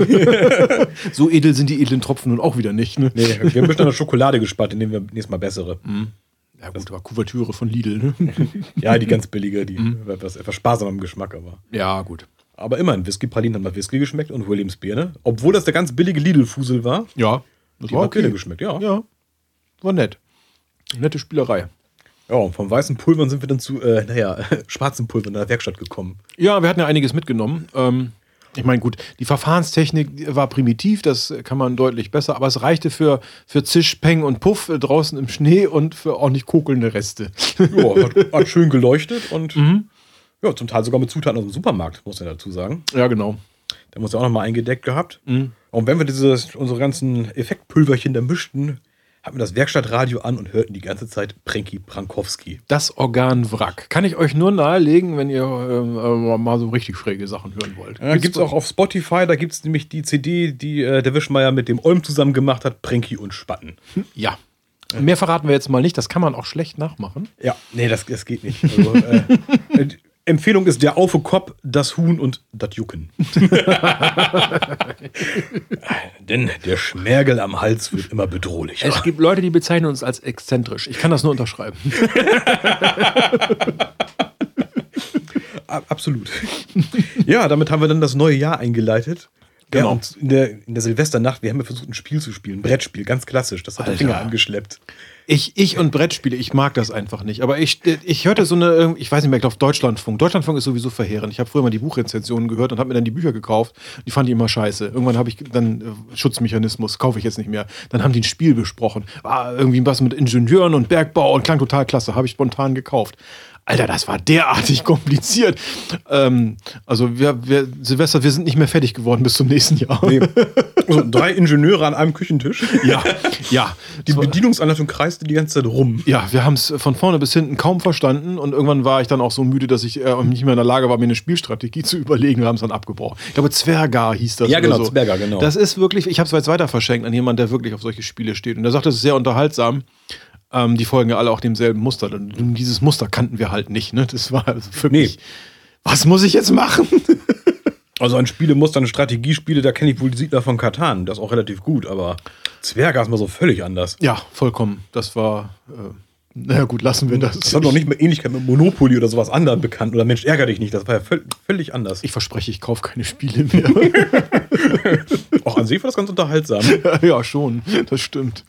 So edel sind die edlen Tropfen nun auch wieder nicht. Ne? Nee, wir haben bestimmt eine Schokolade gespart, indem wir nächstes Mal bessere. Ja gut, aber Kuvertüre von Lidl. Ne? Ja, die ganz billige, die etwas sparsamer im Geschmack. Aber. Ja, gut. Aber immerhin, Whisky-Pralinen haben nach Whisky geschmeckt und Williams-Birne. Obwohl das der ganz billige Lidl-Fusel war. Ja, das war okay. Geschmeckt, ja. Ja, war nett. Nette Spielerei. Ja, und vom weißen Pulvern sind wir dann zu, schwarzen Pulvern in der Werkstatt gekommen. Ja, wir hatten ja einiges mitgenommen. Ich meine, gut, die Verfahrenstechnik war primitiv, das kann man deutlich besser, aber es reichte für Zisch, Peng und Puff draußen im Schnee und für ordentlich kokelnde Reste. Ja, hat schön geleuchtet und ja, zum Teil sogar mit Zutaten aus dem Supermarkt, muss man dazu sagen. Ja, genau. Da muss ja auch nochmal eingedeckt gehabt. Und wenn wir unsere ganzen Effektpulverchen da mischten, hatten wir das Werkstattradio an und hörten die ganze Zeit Prenki Prankowski. Das Organwrack. Kann ich euch nur nahelegen, wenn ihr mal so richtig schräge Sachen hören wollt. Ja, gibt es auch auf Spotify, da gibt es nämlich die CD, die der Wischmeier mit dem Olm zusammen gemacht hat, Prenki und Spatten. Ja. Mehr verraten wir jetzt mal nicht, das kann man auch schlecht nachmachen. Ja, nee, das geht nicht. Also, Empfehlung ist der Aufe Kopp, das Huhn und das Jucken. Denn der Schmergel am Hals wird immer bedrohlicher. Es gibt Leute, die bezeichnen uns als exzentrisch. Ich kann das nur unterschreiben. absolut. Ja, damit haben wir dann das neue Jahr eingeleitet. Genau. Ja, und in der Silvesternacht, wir haben ja versucht, ein Spiel zu spielen. Ein Brettspiel, ganz klassisch. Das hat der Finger angeschleppt. Ich und Brettspiele, ich mag das einfach nicht. Aber ich hörte so eine, ich weiß nicht mehr, ich glaube Deutschlandfunk. Deutschlandfunk ist sowieso verheerend. Ich habe früher mal die Buchrezensionen gehört und habe mir dann die Bücher gekauft. Die fand ich immer scheiße. Irgendwann habe ich dann Schutzmechanismus, kaufe ich jetzt nicht mehr. Dann haben die ein Spiel besprochen. War irgendwie was mit Ingenieuren und Bergbau und klang total klasse. Habe ich spontan gekauft. Alter, das war derartig kompliziert. Also Silvester, wir sind nicht mehr fertig geworden bis zum nächsten Jahr. Nee. Also 3 Ingenieure an einem Küchentisch. Ja. Die Bedienungsanleitung kreiste die ganze Zeit rum. Ja, wir haben es von vorne bis hinten kaum verstanden und irgendwann war ich dann auch so müde, dass ich nicht mehr in der Lage war, mir eine Spielstrategie zu überlegen. Wir haben es dann abgebrochen. Ich glaube, Zwergar hieß das. Ja, genau, so. Zwergar, genau. Das ist wirklich, ich habe es jetzt weiter verschenkt an jemanden, der wirklich auf solche Spiele steht. Und der sagt, das ist sehr unterhaltsam. Die folgen ja alle auch demselben Muster. Und dieses Muster kannten wir halt nicht. Ne? Das war also für mich. Was muss ich jetzt machen? Also an Spielemuster, an Strategiespiele, da kenne ich wohl die Siedler von Catan. Das ist auch relativ gut, aber Zwergar ist mal so völlig anders. Ja, vollkommen. Das war, naja gut, lassen wir das. Das hat noch nicht mehr Ähnlichkeit mit Monopoly oder sowas anderem bekannt. Oder Mensch, ärger dich nicht. Das war ja völlig anders. Ich verspreche, ich kaufe keine Spiele mehr. Auch an sich war das ganz unterhaltsam. Ja, schon. Das stimmt.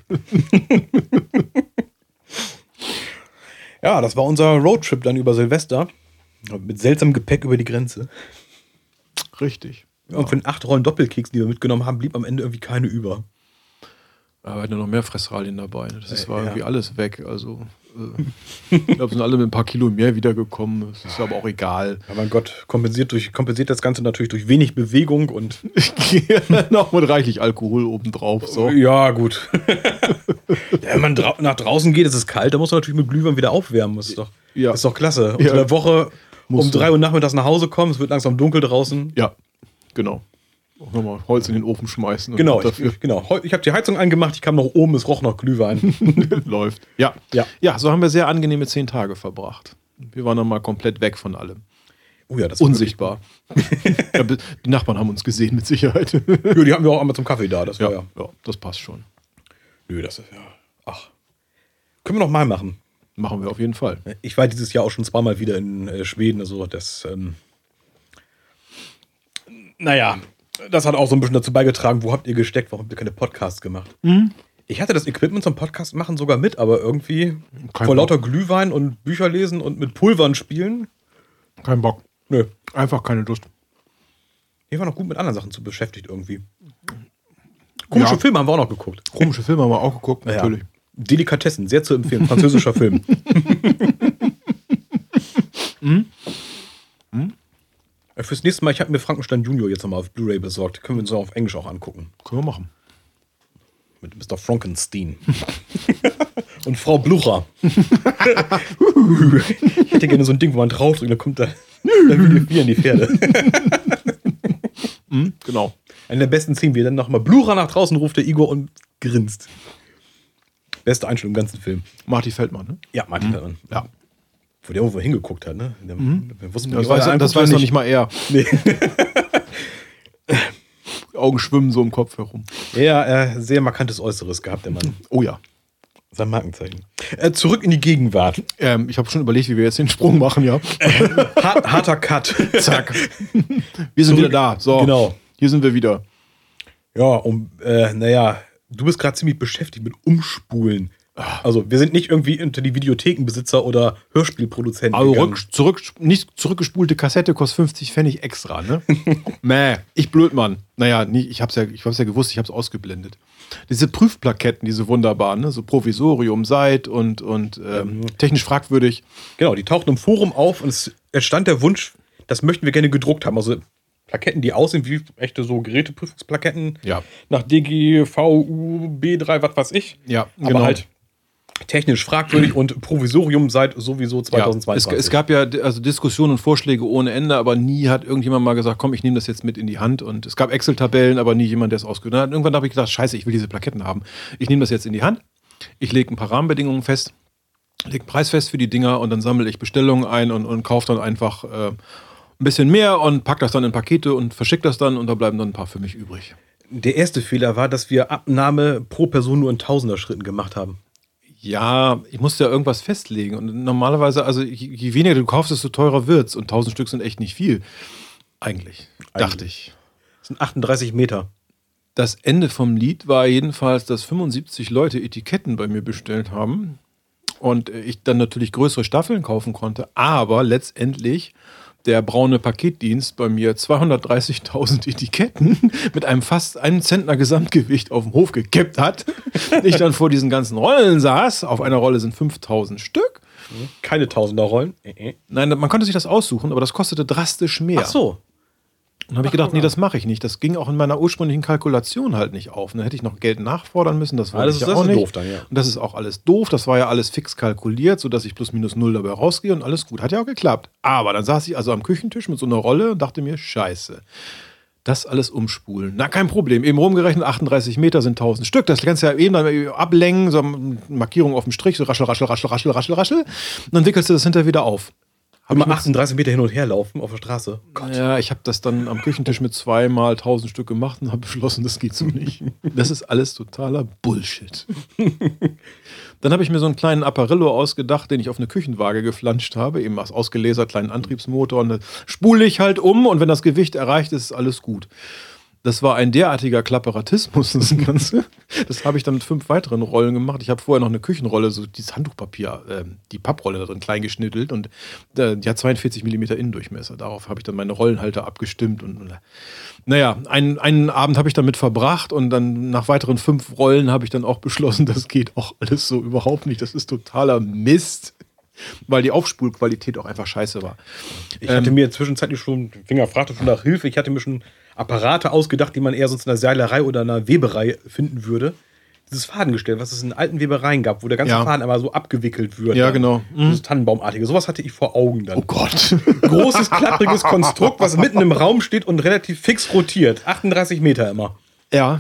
Ja, das war unser Roadtrip dann über Silvester. Mit seltsamem Gepäck über die Grenze. Richtig. Ja. Und von 8 Rollen Doppelkeks, die wir mitgenommen haben, blieb am Ende irgendwie keine über. Aber wir hatten noch mehr Fressralien dabei. Das war irgendwie alles weg. Also, ich glaube, sind alle mit ein paar Kilo mehr wiedergekommen. Das ist aber auch egal. Ja, mein Gott, kompensiert das Ganze natürlich durch wenig Bewegung und noch mit reichlich Alkohol obendrauf. So. Ja, gut. Wenn man nach draußen geht, es ist kalt, da muss man natürlich mit Glühwein wieder aufwärmen. Das ist doch klasse. Unter der Woche um 3 Uhr nachmittags nach Hause kommen, es wird langsam dunkel draußen. Ja, genau. Auch nochmal Holz in den Ofen schmeißen. Genau, ich habe die Heizung angemacht, ich kam noch oben, es roch noch Glühwein. Läuft. Ja, so haben wir sehr angenehme 10 Tage verbracht. Wir waren dann mal komplett weg von allem. Oh ja, das unsichtbar. Ja, die Nachbarn haben uns gesehen, mit Sicherheit. Ja, die haben wir auch einmal zum Kaffee da. Das war ja, das passt schon. Nö, das ist ja. Ach. Können wir noch mal machen. Machen wir auf jeden Fall. Ich war dieses Jahr auch schon 2-mal wieder in Schweden. Also das, naja, das hat auch so ein bisschen dazu beigetragen, wo habt ihr gesteckt, warum habt ihr keine Podcasts gemacht? Mhm. Ich hatte das Equipment zum Podcast machen sogar mit, aber irgendwie vor lauter Glühwein und Bücher lesen und mit Pulvern spielen. Kein Bock. Nö. Einfach keine Lust. Ich war noch gut mit anderen Sachen zu beschäftigt irgendwie. Komische Filme haben wir auch noch geguckt. Komische Filme haben wir auch geguckt, natürlich. Ja. Delikatessen, sehr zu empfehlen. Französischer Film. Fürs nächste Mal, ich habe mir Frankenstein Junior jetzt nochmal auf Blu-ray besorgt. Können wir uns auf Englisch auch angucken. Können wir machen. Mit Mr. Frankenstein. Und Frau Blucher. Ich hätte gerne so ein Ding, wo man draufdrückt, dann kommt da dann wie in die Pferde. Genau. Eine der besten Szenen, wie er dann nochmal Blucher nach draußen ruft, der Igor, und grinst. Beste Einstellung im ganzen Film. Marty Feldmann, ne? Ja, Marty Feldmann. Ja. Wo der irgendwo hingeguckt hat, ne? Das weiß noch nicht mal er. Nee. Die Augen schwimmen so im Kopf herum. Ja, sehr markantes Äußeres gehabt, der Mann. Oh ja. Sein Markenzeichen. Zurück in die Gegenwart. Ich habe schon überlegt, wie wir jetzt den Sprung machen, ja. Harter Cut. Zack. Wir sind wieder da. So, genau. Hier sind wir wieder. Ja, du bist gerade ziemlich beschäftigt mit Umspulen. Also, wir sind nicht irgendwie unter die Videothekenbesitzer oder Hörspielproduzenten. Also nicht zurückgespulte Kassette kostet 50 Pfennig extra, ne? Ich Blödmann. Naja, ich hab's ja gewusst, ich hab's ausgeblendet. Diese Prüfplaketten, diese wunderbaren, ne? So Provisorium, Seit und technisch fragwürdig. Genau, die tauchten im Forum auf und es entstand der Wunsch, das möchten wir gerne gedruckt haben. Also Plaketten, die aussehen wie echte so Geräteprüfungsplaketten. Ja. Nach DGVU, B3, was weiß ich. Ja, aber genau. Halt technisch fragwürdig und Provisorium seit sowieso 2022. Ja, es gab ja also Diskussionen und Vorschläge ohne Ende, aber nie hat irgendjemand mal gesagt, komm, ich nehme das jetzt mit in die Hand. Und es gab Excel-Tabellen, aber nie jemand, der es ausgeführt hat. Irgendwann habe ich gedacht, scheiße, ich will diese Plaketten haben. Ich nehme das jetzt in die Hand. Ich lege ein paar Rahmenbedingungen fest, lege einen Preis fest für die Dinger und dann sammle ich Bestellungen ein und kaufe dann einfach ein bisschen mehr und packe das dann in Pakete und verschicke das dann und da bleiben dann ein paar für mich übrig. Der erste Fehler war, dass wir Abnahme pro Person nur in Tausender-Schritten gemacht haben. Ja, ich musste ja irgendwas festlegen. Und normalerweise, also je weniger du kaufst, desto teurer wird's. Und 1000 Stück sind echt nicht viel. Eigentlich. Dachte ich. Das sind 38 Meter. Das Ende vom Lied war jedenfalls, dass 75 Leute Etiketten bei mir bestellt haben. Und ich dann natürlich größere Staffeln kaufen konnte. Aber letztendlich der braune Paketdienst bei mir 230.000 Etiketten mit einem fast 1 Zentner Gesamtgewicht auf den Hof gekippt hat. Ich dann vor diesen ganzen Rollen saß. Auf einer Rolle sind 5000 Stück. Keine Tausender-Rollen. Nein, man konnte sich das aussuchen, aber das kostete drastisch mehr. Ach so. Und dann habe ich gedacht, nee, das mache ich nicht. Das ging auch in meiner ursprünglichen Kalkulation halt nicht auf. Und dann hätte ich noch Geld nachfordern müssen. Das wollte ich ja auch nicht. Doof dann, ja. Und das ist auch alles doof. Das war ja alles fix kalkuliert, sodass ich plus minus null dabei rausgehe und alles gut. Hat ja auch geklappt. Aber dann saß ich also am Küchentisch mit so einer Rolle und dachte mir, scheiße. Das alles umspulen. Na, kein Problem. Eben rumgerechnet, 38 Meter sind 1000 Stück. Das kannst du ja eben dann ablenken, so eine Markierung auf dem Strich, so raschel, raschel, raschel, raschel, raschel, raschel. Und dann wickelst du das hinterher wieder auf. Immer 38 Meter hin und her laufen auf der Straße. Gott. Ja, ich habe das dann am Küchentisch mit 2 mal 1000 Stück gemacht und habe beschlossen, das geht so nicht. Das ist alles totaler Bullshit. Dann habe ich mir so einen kleinen Apparillo ausgedacht, den ich auf eine Küchenwaage geflanscht habe, eben als ausgelasert, kleinen Antriebsmotor. Und dann spule ich halt um und wenn das Gewicht erreicht ist, ist alles gut. Das war ein derartiger Klapperatismus, das Ganze. Das habe ich dann mit 5 weiteren Rollen gemacht. Ich habe vorher noch eine Küchenrolle, so dieses Handtuchpapier, die Papprolle da drin klein geschnittelt und die hat 42 mm Innendurchmesser. Darauf habe ich dann meine Rollenhalter abgestimmt. Und naja, einen Abend habe ich damit verbracht und dann nach weiteren 5 Rollen habe ich dann auch beschlossen, das geht auch alles so überhaupt nicht. Das ist totaler Mist. Weil die Aufspulqualität auch einfach scheiße war. Ich hatte mir zwischenzeitlich schon, Finger fragte schon nach Hilfe, ich hatte mir schon Apparate ausgedacht, die man eher sonst in einer Seilerei oder einer Weberei finden würde. Dieses Fadengestell, was es in alten Webereien gab, wo der ganze Faden aber so abgewickelt wird. Ja, genau. Dieses Tannenbaumartige. Sowas hatte ich vor Augen dann. Oh Gott. Großes, klappriges Konstrukt, was mitten im Raum steht und relativ fix rotiert. 38 Meter immer. Ja.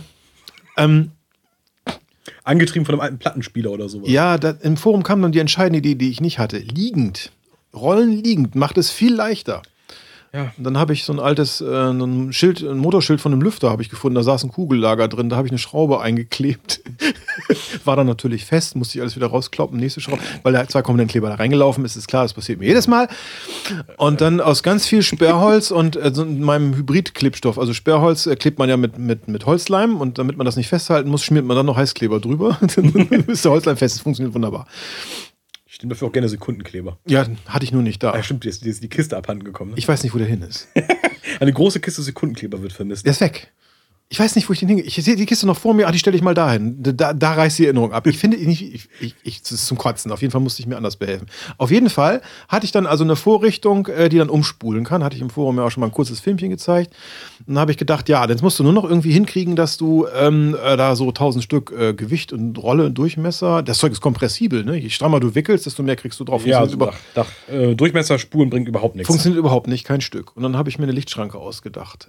Angetrieben von einem alten Plattenspieler oder sowas. Ja, im Forum kam dann die entscheidende Idee, die ich nicht hatte. Liegend. Rollen liegend macht es viel leichter. Ja. Und dann habe ich so ein altes ein Motorschild von einem Lüfter habe ich gefunden. Da saß ein Kugellager drin. Da habe ich eine Schraube eingeklebt. War dann natürlich fest. Musste ich alles wieder rauskloppen. Nächste Schraube. Weil da 2 Komponentenkleber da reingelaufen ist. Ist klar, das passiert mir jedes Mal. Und dann aus ganz viel Sperrholz und meinem Hybrid-Klebstoff. Also Sperrholz klebt man ja mit Holzleim. Und damit man das nicht festhalten muss, schmiert man dann noch Heißkleber drüber. Dann ist der Holzleim fest. Das funktioniert wunderbar. Ich nehme dafür auch gerne Sekundenkleber. Ja, hatte ich nur nicht da. Ja, stimmt, jetzt ist die Kiste abhanden gekommen. Ne? Ich weiß nicht, wo der hin ist. Eine große Kiste Sekundenkleber wird vermisst. Der ist weg. Ich weiß nicht, wo ich den hingehe. Ich sehe die Kiste noch vor mir, die stelle ich mal dahin. Da reißt die Erinnerung ab. Ich finde nicht, das ist zum Kotzen. Auf jeden Fall musste ich mir anders behelfen. Auf jeden Fall hatte ich dann also eine Vorrichtung, die dann umspulen kann. Hatte ich im Forum ja auch schon mal ein kurzes Filmchen gezeigt. Und dann habe ich gedacht, ja, jetzt musst du nur noch irgendwie hinkriegen, dass du da so 1000 Stück Gewicht und Rolle und Durchmesser, das Zeug ist kompressibel, ne? Je strammer du wickelst, desto mehr kriegst du drauf. Ja, Durchmesserspulen bringt überhaupt nichts. Funktioniert überhaupt nicht, kein Stück. Und dann habe ich mir eine Lichtschranke ausgedacht.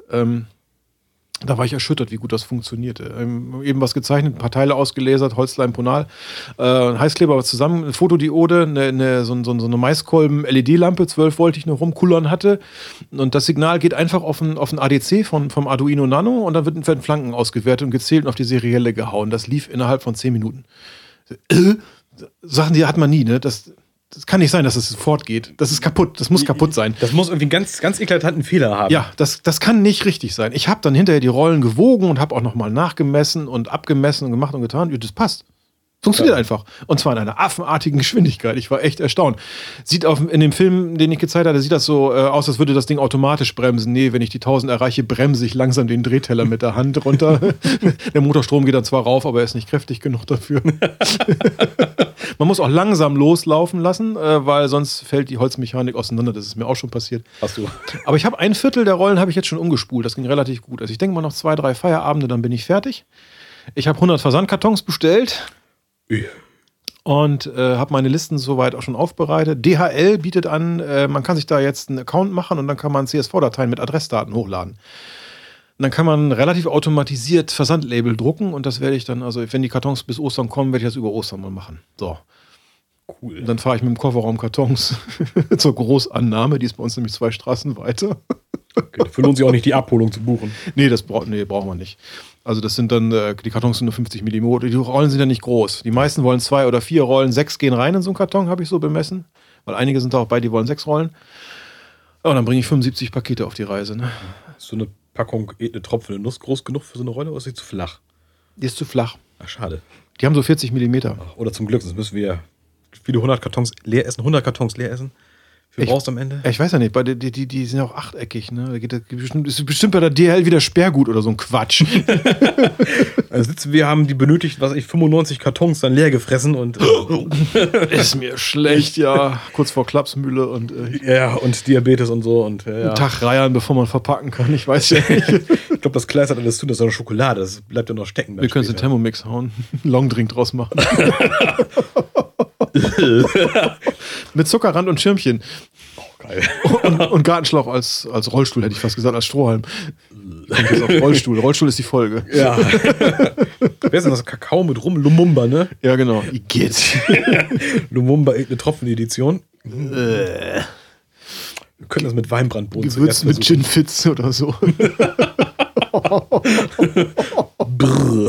Da war ich erschüttert, wie gut das funktionierte. Eben was gezeichnet, ein paar Teile ausgelasert, Holzleim, Ponal, Heißkleber zusammen, eine Fotodiode, so eine Maiskolben-LED-Lampe, 12 Volt, die ich noch rumkullern hatte. Und das Signal geht einfach auf ein ADC vom Arduino Nano und dann werden Flanken ausgewertet und gezählt und auf die Serielle gehauen. Das lief innerhalb von 10 Minuten. Sachen, die hat man nie, ne? Das kann nicht sein, dass es sofort geht. Das ist kaputt. Das muss kaputt sein. Das muss irgendwie einen ganz, ganz eklatanten Fehler haben. Ja, das kann nicht richtig sein. Ich habe dann hinterher die Rollen gewogen und habe auch nochmal nachgemessen und abgemessen und gemacht und getan. Das passt. Funktioniert einfach. Und zwar in einer affenartigen Geschwindigkeit. Ich war echt erstaunt. Sieht in dem Film, den ich gezeigt hatte, sieht das so aus, als würde das Ding automatisch bremsen. Nee, wenn ich die 1000 erreiche, bremse ich langsam den Drehteller mit der Hand runter. Der Motorstrom geht dann zwar rauf, aber er ist nicht kräftig genug dafür. Man muss auch langsam loslaufen lassen, weil sonst fällt die Holzmechanik auseinander. Das ist mir auch schon passiert. Hast du. Aber ich habe 1/4 der Rollen habe ich jetzt schon umgespult. Das ging relativ gut. Also ich denke mal noch 2, 3 Feierabende, dann bin ich fertig. Ich habe 100 Versandkartons bestellt. Und habe meine Listen soweit auch schon aufbereitet. DHL bietet an, man kann sich da jetzt einen Account machen und dann kann man CSV-Dateien mit Adressdaten hochladen. Und dann kann man relativ automatisiert Versandlabel drucken und das werde ich dann, also wenn die Kartons bis Ostern kommen, werde ich das über Ostern mal machen. So. Cool. Und dann fahre ich mit dem Kofferraum Kartons zur Großannahme, die ist bei uns nämlich 2 Straßen weiter. Okay, dafür lohnt sich auch nicht, die Abholung zu buchen. Nee, brauchen wir nicht. Also das sind dann, die Kartons sind nur 50 mm. Die Rollen sind ja nicht groß. Die meisten wollen 2 oder 4 Rollen. 6 gehen rein in so einen Karton, habe ich so bemessen. Weil einige sind da auch bei, die wollen 6 Rollen. Ja, und dann bringe ich 75 Pakete auf die Reise. Ne? Ist so eine Packung eine tropfende Nuss groß genug für so eine Rolle oder ist sie zu flach? Die ist zu flach. Ach, schade. Die haben so 40 mm. Oder zum Glück, sonst müssen wir viele 100 Kartons leer essen. 100 Kartons leer essen. Wie viel brauchst du am Ende? Ich weiß ja nicht, die sind ja auch achteckig. Ne? Ist bestimmt bei der DHL wieder Sperrgut oder so ein Quatsch. Also wir haben die benötigt, 95 Kartons dann leer gefressen und ist mir schlecht, ja. Kurz vor Klapsmühle und ja, und Diabetes und so. Und einen Tag reiern, bevor man verpacken kann. Ich weiß ja nicht. Ich glaube, das Kleid hat alles zu, das ist eine Schokolade. Das bleibt ja noch stecken. Wir können es in Thermomix hauen. Longdrink draus machen. Mit Zuckerrand und Schirmchen. Oh, geil. Und Gartenschlauch als Rollstuhl, hätte ich fast gesagt, als Strohhalm. Kommt jetzt auf Rollstuhl. Rollstuhl ist die Folge. Ja. Wer ist denn das? Kakao mit rum? Lumumba, ne? Ja, genau. Igitt. Lumumba, eine Tropfenedition. Wir können das mit Weinbrandbohnen Gewürzt mit Gin Fitz oder so. Brrr.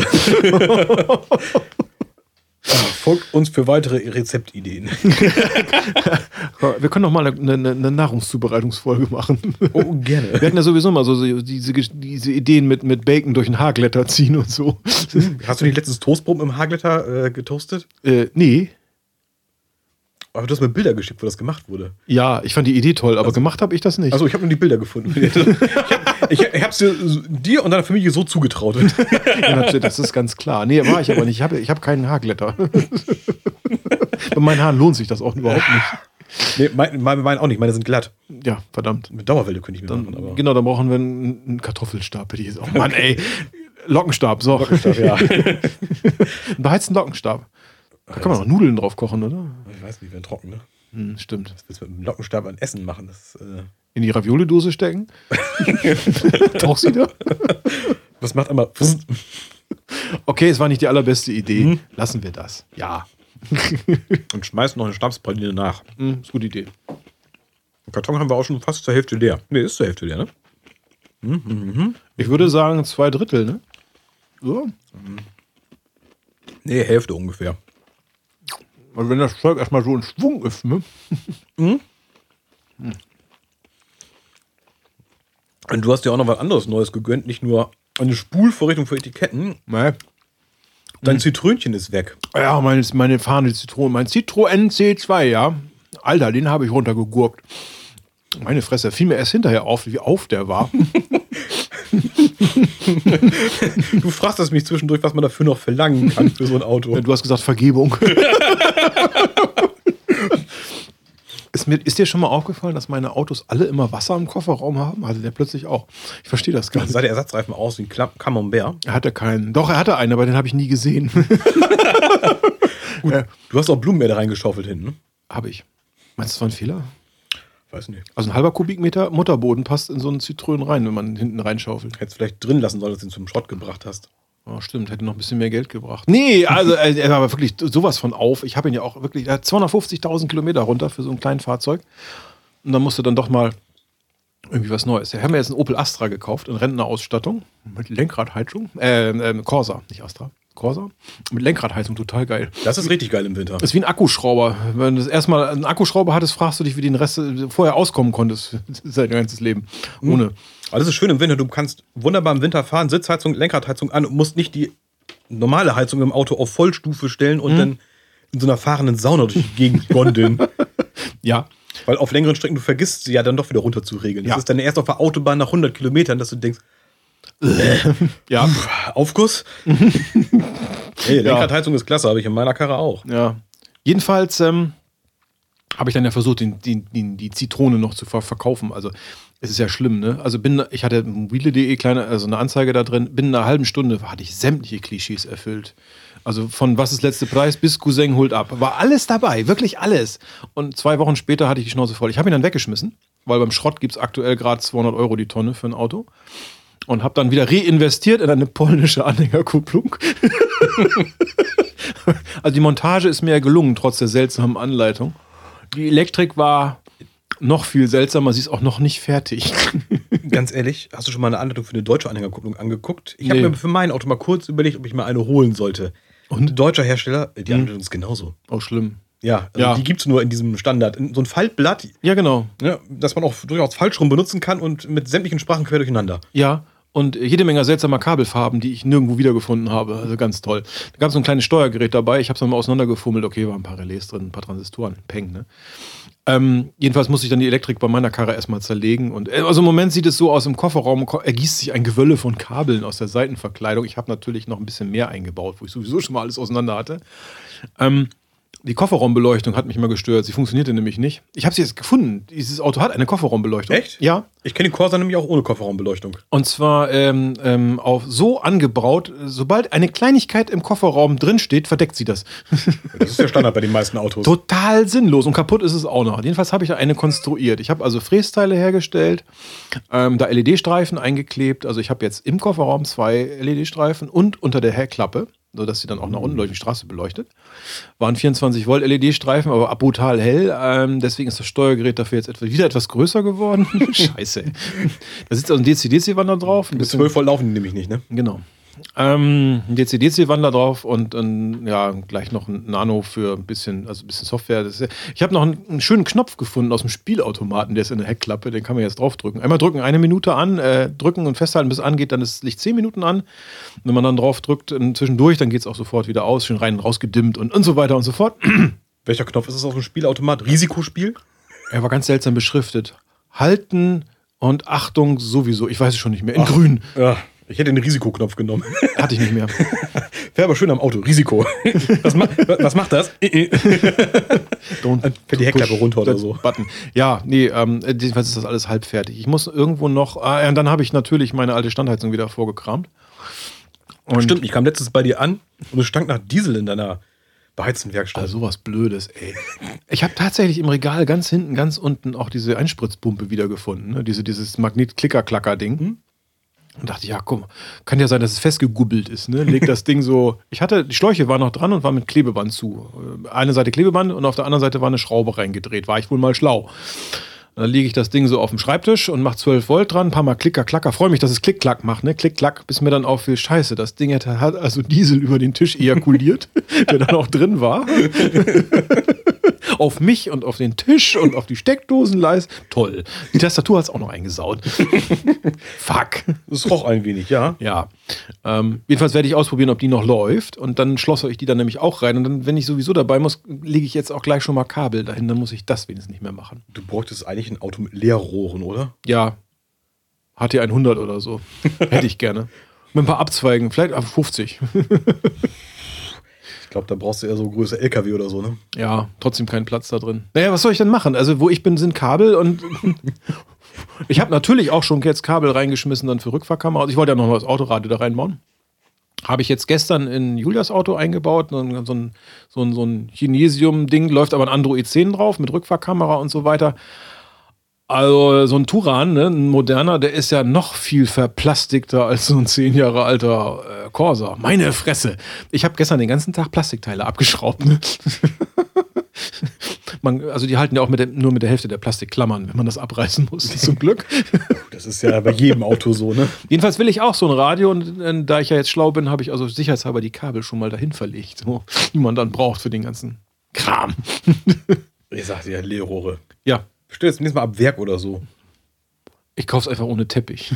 Folgt uns für weitere Rezeptideen. Wir können noch mal eine Nahrungszubereitungsfolge machen. Oh, gerne. Wir hatten ja sowieso mal so diese Ideen mit Bacon durch ein Haarglätter ziehen und so. Hast du nicht letztens Toastbrot im Haarglätter getoastet? Nee. Aber du hast mir Bilder geschickt, wo das gemacht wurde. Ja, ich fand die Idee toll, aber gemacht habe ich das nicht. Also ich habe nur die Bilder gefunden. Ich habe es dir und deiner Familie so zugetraut. Ja, das ist ganz klar. Nee, war ich aber nicht. Ich hab keinen Haarglätter. Bei meinen Haaren lohnt sich das auch überhaupt nicht. Nee, meine auch nicht. Meine sind glatt. Ja, verdammt. Mit Dauerwelle könnte ich mir machen. Aber Genau, dann brauchen wir einen Kartoffelstab. Oh Mann, ey. Lockenstab, so. Lockenstab, ja. Einen beheizten Lockenstab. Da kann man auch Nudeln drauf kochen, oder? Ich weiß nicht, werden trocken, ne? Stimmt. Das willst du mit dem Lockenstab an Essen machen. Das, in die Ravioli-Dose stecken? Tauchst du da? Was macht einmal? Okay, es war nicht die allerbeste Idee. Lassen wir das. Ja. Und schmeißen noch eine Schnapspraline nach. Ist eine gute Idee. Den Karton haben wir auch schon fast zur Hälfte leer. Ne, ist zur Hälfte leer, ne? Ich würde sagen 2/3, ne? So. Ne, Hälfte ungefähr. Also wenn das Zeug erstmal so in Schwung ist, ne? Und du hast dir auch noch was anderes Neues gegönnt. Nicht nur eine Spulvorrichtung für Etiketten. Nee. Dein Zitrönchen ist weg. Ja, meine fahrende Zitrone. Mein Citroën C2, ja. Alter, den habe ich runtergegurkt. Meine Fresse, fiel mir erst hinterher auf, wie auf der war. Du fragst das mich zwischendurch, was man dafür noch verlangen kann für so ein Auto. Du hast gesagt Vergebung. Ist dir schon mal aufgefallen, dass meine Autos alle immer Wasser im Kofferraum haben? Hatte der plötzlich auch. Ich verstehe das gar nicht. Sah der Ersatzreifen aus wie ein Camembert? Er hatte keinen. Doch, er hatte einen, aber den habe ich nie gesehen. Gut, du hast auch Blumenerde reingeschaufelt hinten, ne? Habe ich. Meinst du, das war ein Fehler? Weiß nicht. Also ein halber Kubikmeter Mutterboden passt in so einen Zitrön rein, wenn man hinten reinschaufelt. Hättest vielleicht drin lassen sollen, dass du ihn zum Schrott gebracht hast. Oh, stimmt, hätte noch ein bisschen mehr Geld gebracht. Nee, also er war aber wirklich sowas von auf. Ich habe ihn ja auch wirklich, er hat 250.000 Kilometer runter für so ein kleines Fahrzeug. Und dann musste dann doch mal irgendwie was Neues. Wir haben ja jetzt einen Opel Astra gekauft in Rentnerausstattung mit Lenkradheizung. Corsa, nicht Astra. Corsa. Mit Lenkradheizung, total geil. Das ist richtig geil im Winter. Das ist wie ein Akkuschrauber. Wenn du das erstmal einen Akkuschrauber hattest, fragst du dich, wie du den Rest vorher auskommen konntest. Dein ganzes Leben. Ohne. Aber das ist schön im Winter. Du kannst wunderbar im Winter fahren, Sitzheizung, Lenkradheizung an und musst nicht die normale Heizung im Auto auf Vollstufe stellen und dann in so einer fahrenden Sauna durch die Gegend gondeln. Ja. Weil auf längeren Strecken, du vergisst sie ja dann doch wieder runter zu regeln. Das ist dann erst auf der Autobahn nach 100 Kilometern, dass du denkst, ja. Aufguss? Hey, Lenkradheizung ist klasse, habe ich in meiner Karre auch. Ja. Jedenfalls habe ich dann ja versucht, die Zitrone noch zu verkaufen. Also es ist ja schlimm, ne? Also ich hatte mobile.de also eine Anzeige da drin, binnen einer halben Stunde hatte ich sämtliche Klischees erfüllt. Also von was ist letzte Preis bis Cousin holt ab. War alles dabei, wirklich alles. Und 2 Wochen später hatte ich die Schnauze voll. Ich habe ihn dann weggeschmissen, weil beim Schrott gibt es aktuell gerade 200 € die Tonne für ein Auto. Und habe dann wieder reinvestiert in eine polnische Anhängerkupplung. Also die Montage ist mir gelungen, trotz der seltsamen Anleitung. Die Elektrik war Noch viel seltsamer, sie ist auch noch nicht fertig. Ganz ehrlich, hast du schon mal eine Anleitung für eine deutsche Anhängerkupplung angeguckt? Ich habe Nee. mir für mein Auto mal kurz überlegt, ob ich mal eine holen sollte. Und ein deutscher Hersteller, die Anleitung ist genauso. Oh, schlimm. Ja, also Ja. die gibt es nur in diesem Standard. So ein Faltblatt, Ja, genau. ne, das man auch durchaus falsch rum benutzen kann und mit sämtlichen Sprachen quer durcheinander. Ja, und jede Menge seltsamer Kabelfarben, die ich nirgendwo wiedergefunden habe. Also ganz toll. Da gab es so ein kleines Steuergerät dabei. Ich habe es dann mal auseinandergefummelt. Okay, waren ein paar Relais drin, ein paar Transistoren. Peng, ne? Jedenfalls musste ich dann die Elektrik bei meiner Karre erstmal zerlegen. Und also im Moment sieht es so aus, im Kofferraum ergießt sich ein Gewölle von Kabeln aus der Seitenverkleidung. Ich habe natürlich noch ein bisschen mehr eingebaut, wo ich sowieso schon mal alles auseinander hatte. Die Kofferraumbeleuchtung hat mich mal gestört. Sie funktionierte nämlich nicht. Ich habe sie jetzt gefunden. Dieses Auto hat eine Kofferraumbeleuchtung. Echt? Ja. Ich kenne den Corsa nämlich auch ohne Kofferraumbeleuchtung. Und zwar auf so angebaut, sobald eine Kleinigkeit im Kofferraum drin steht, verdeckt sie das. Das ist der Standard bei den meisten Autos. Total sinnlos und kaputt ist es auch noch. Jedenfalls habe ich eine konstruiert. Ich habe also Frästeile hergestellt, da LED-Streifen eingeklebt. Also ich habe jetzt im Kofferraum 2 LED-Streifen und unter der Heckklappe, sodass sie dann auch nach unten durch die Straße beleuchtet. Waren 24 Volt LED-Streifen, aber brutal hell. Deswegen ist das Steuergerät dafür jetzt wieder etwas größer geworden. Scheiße. Da sitzt also ein DC-DC-Wandler drauf. Bis 12 Volt laufen die nämlich nicht, ne? Genau. Ein DC-DC-Wandler drauf und ja, gleich noch ein Nano für ein bisschen Software. Ich habe noch einen schönen Knopf gefunden aus dem Spielautomaten, der ist in der Heckklappe, den kann man jetzt draufdrücken. Einmal drücken, 1 Minute an, drücken und festhalten, bis es angeht, dann ist das Licht 10 Minuten an. Und wenn man dann drauf drückt, zwischendurch, dann geht es auch sofort wieder aus, schön rein und rausgedimmt und so weiter und so fort. Welcher Knopf ist es aus dem Spielautomat? Risikospiel? Er war ganz seltsam beschriftet. Halten und Achtung sowieso, ich weiß es schon nicht mehr, in grün. Ja, ich hätte den Risikoknopf genommen. Hatte ich nicht mehr. Wäre aber schön am Auto. Risiko. Was macht das? Fällt die Heckklappe runter oder so. Button. Ja, nee, jedenfalls ist das alles halb fertig. Ich muss irgendwo noch, und dann habe ich natürlich meine alte Standheizung wieder vorgekramt. Und Stimmt, ich kam letztens bei dir an und es stank nach Diesel in deiner beheizten Werkstatt. also sowas Blödes, ey. Ich habe tatsächlich im Regal ganz hinten, ganz unten auch diese Einspritzpumpe wiedergefunden. Ne? Dieses Magnet-Klicker-Klacker-Ding. Und dachte, ja, komm, kann ja sein, dass es festgegubbelt ist. Ne? Leg das Ding so. Die Schläuche waren noch dran und war mit Klebeband zu. Eine Seite Klebeband und auf der anderen Seite war eine Schraube reingedreht. War ich wohl mal schlau. Und dann lege ich das Ding so auf dem Schreibtisch und mache 12 Volt dran, ein paar Mal Klicker, Klacker. Freue mich, dass es Klick-Klack macht, ne? Klick-Klack, bis mir dann auffiel, scheiße, das Ding hat also Diesel über den Tisch ejakuliert, der dann auch drin war. Auf mich und auf den Tisch und auf die Steckdosenleiste. Toll. Die Tastatur hat es auch noch eingesaut. Fuck. Das roch ein wenig, ja. Ja. Jedenfalls werde ich ausprobieren, ob die noch läuft. Und dann schlosse ich die dann nämlich auch rein. Und dann, wenn ich sowieso dabei muss, lege ich jetzt auch gleich schon mal Kabel dahin. Dann muss ich das wenigstens nicht mehr machen. Du bräuchtest eigentlich ein Auto mit Leerrohren, oder? Ja. HT 100 oder so. Hätte ich gerne. Mit ein paar Abzweigen. Vielleicht auf 50. Ich glaube, da brauchst du eher so größere LKW oder so, ne? Ja, trotzdem keinen Platz da drin. Naja, was soll ich denn machen? Also, wo ich bin, sind Kabel und ich habe natürlich auch schon jetzt Kabel reingeschmissen dann für Rückfahrkamera. Ich wollte ja noch mal das Autoradio da reinbauen. Habe ich jetzt gestern in Julias Auto eingebaut. So ein Chinesium-Ding, läuft aber ein Android 10 drauf mit Rückfahrkamera und so weiter. Also so ein Turan, ne, ein moderner, der ist ja noch viel verplastikter als so ein 10 Jahre alter Corsa. Meine Fresse. Ich habe gestern den ganzen Tag Plastikteile abgeschraubt. Ne? Also die halten ja auch nur mit der Hälfte der Plastikklammern, wenn man das abreißen muss, zum Glück. Das ist ja bei jedem Auto so, ne? Jedenfalls will ich auch so ein Radio und da ich ja jetzt schlau bin, habe ich also sicherheitshalber die Kabel schon mal dahin verlegt, so, die man dann braucht für den ganzen Kram. Ich sagte ja, Leerrohre. Ja. Bestell jetzt nächstes Mal ab Werk oder so. Ich kauf's einfach ohne Teppich.